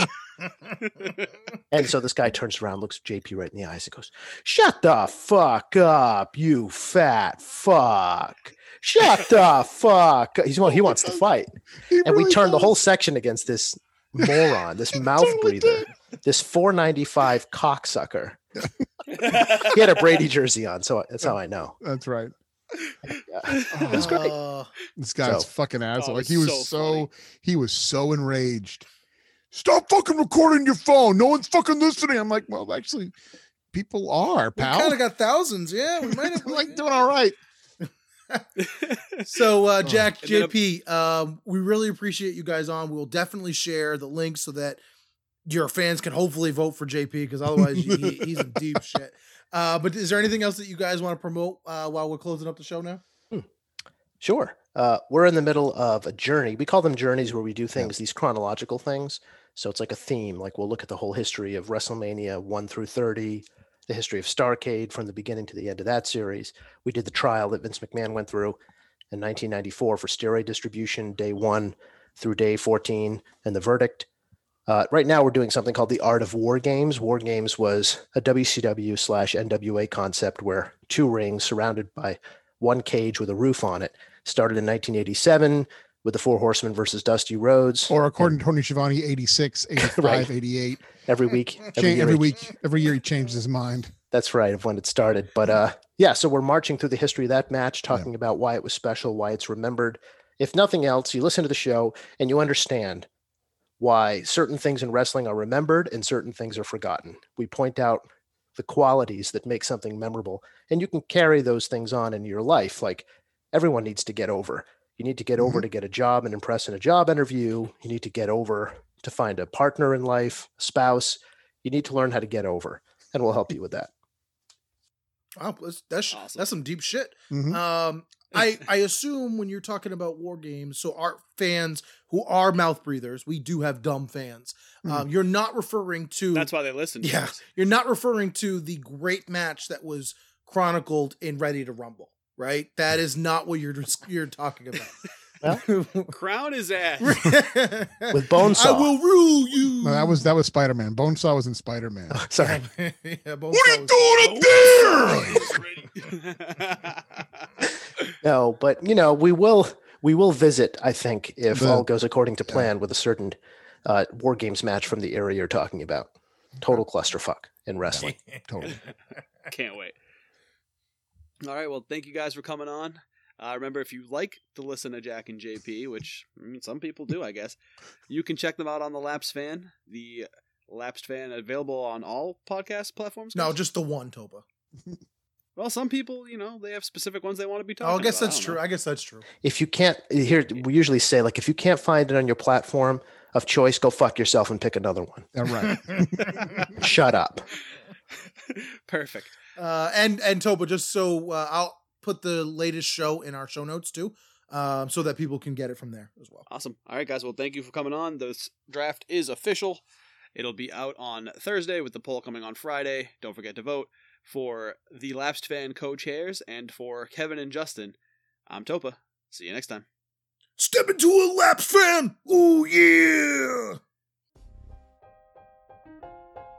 And so this guy turns around, looks J P right in the eyes, and goes, "Shut the fuck up, you fat fuck! Shut the fuck!" He's well, he wants to fight, He and we really turned the does. whole section against this moron, this mouth Totally breather, this four ninety-five cocksucker. He had a Brady jersey on, so that's how I know. That's right. That's great. Uh, This guy's So- fucking asshole. Oh, like he was so so, funny. he was so enraged. Stop fucking recording your phone. No one's fucking listening. I'm like, well, actually, people are, we pal. kind of got thousands. Yeah, we might have. I'm like doing all right. So, uh, Jack, And then a- J P, um, we really appreciate you guys on. We'll definitely share the link so that your fans can hopefully vote for J P because otherwise he, he's in deep shit. Uh, but is there anything else that you guys want to promote uh, while we're closing up the show now? Sure. Uh, we're in the middle of a journey. We call them journeys where we do things, these chronological things. So it's like a theme. Like we'll look at the whole history of WrestleMania one through thirty, the history of Starrcade from the beginning to the end of that series. We did the trial that Vince McMahon went through in nineteen ninety-four for steroid distribution, day one through day fourteen, and the verdict. Uh, right now, we're doing something called the Art of War Games. War Games was a W C W slash N W A concept where two rings surrounded by one cage with a roof on it started in nineteen eighty-seven. with the Four Horsemen versus Dusty Rhodes. Or according to Tony Schiavone, eighty-six, eighty-five, Right. eighty-eight. Every week. Every, Every, year every he- week, every year he changes his mind. That's right, of when it started. But uh, yeah, so we're marching through the history of that match, talking yeah. about why it was special, why it's remembered. If nothing else, you listen to the show and you understand why certain things in wrestling are remembered and certain things are forgotten. We point out the qualities that make something memorable, and you can carry those things on in your life. Like, everyone needs to get over. You need to get mm-hmm. over to get a job and impress in a job interview. You need to get over to find a partner in life, a spouse. You need to learn how to get over, and we'll help you with that. Wow, that's Awesome. that's some deep shit. Mhm. Um, I I assume when you're talking about war games, so our fans who are mouth breathers, we do have dumb fans. Um, you're not referring to That's why they listen to yeah, us. you're not referring to the great match that was chronicled in Ready to Rumble, right? That is not what you're you're talking about. Crown his ass. With Bonesaw. I will rule you. No, that was that was Spider-Man. Bonesaw was in Spider-Man. Oh, sorry. yeah, What are you doing up there? No, but you know, we will we will visit, I think, if The- all goes according to plan, with a certain uh, War Games match from the era you're talking about. Total clusterfuck in wrestling. Totally. Can't wait. All right. Well, thank you guys for coming on. Uh, remember, if you like to listen to Jack and J P, which I mean, some people do, I guess, you can check them out on the Lapsed Fan. The Lapsed Fan available on all podcast platforms. No, guys? just the one, Toba. Well, some people, you know, they have specific ones they want to be talking Oh, about. I guess that's don't true. know. I guess that's true. If you can't, here we usually say, like, if you can't find it on your platform of choice, go fuck yourself and pick another one. Yeah, right. Shut up. Perfect. Uh, and and Toba, just so uh, I'll put the latest show in our show notes too, um, so that people can get it from there as well. Awesome. All right, guys. Well, thank you for coming on. This draft is official. It'll be out on Thursday with the poll coming on Friday. Don't forget to vote. For the Lapsed Fan co-chairs and for Kevin and Justin, I'm Topa. See you next time. Step into a Lapsed Fan. Ooh yeah.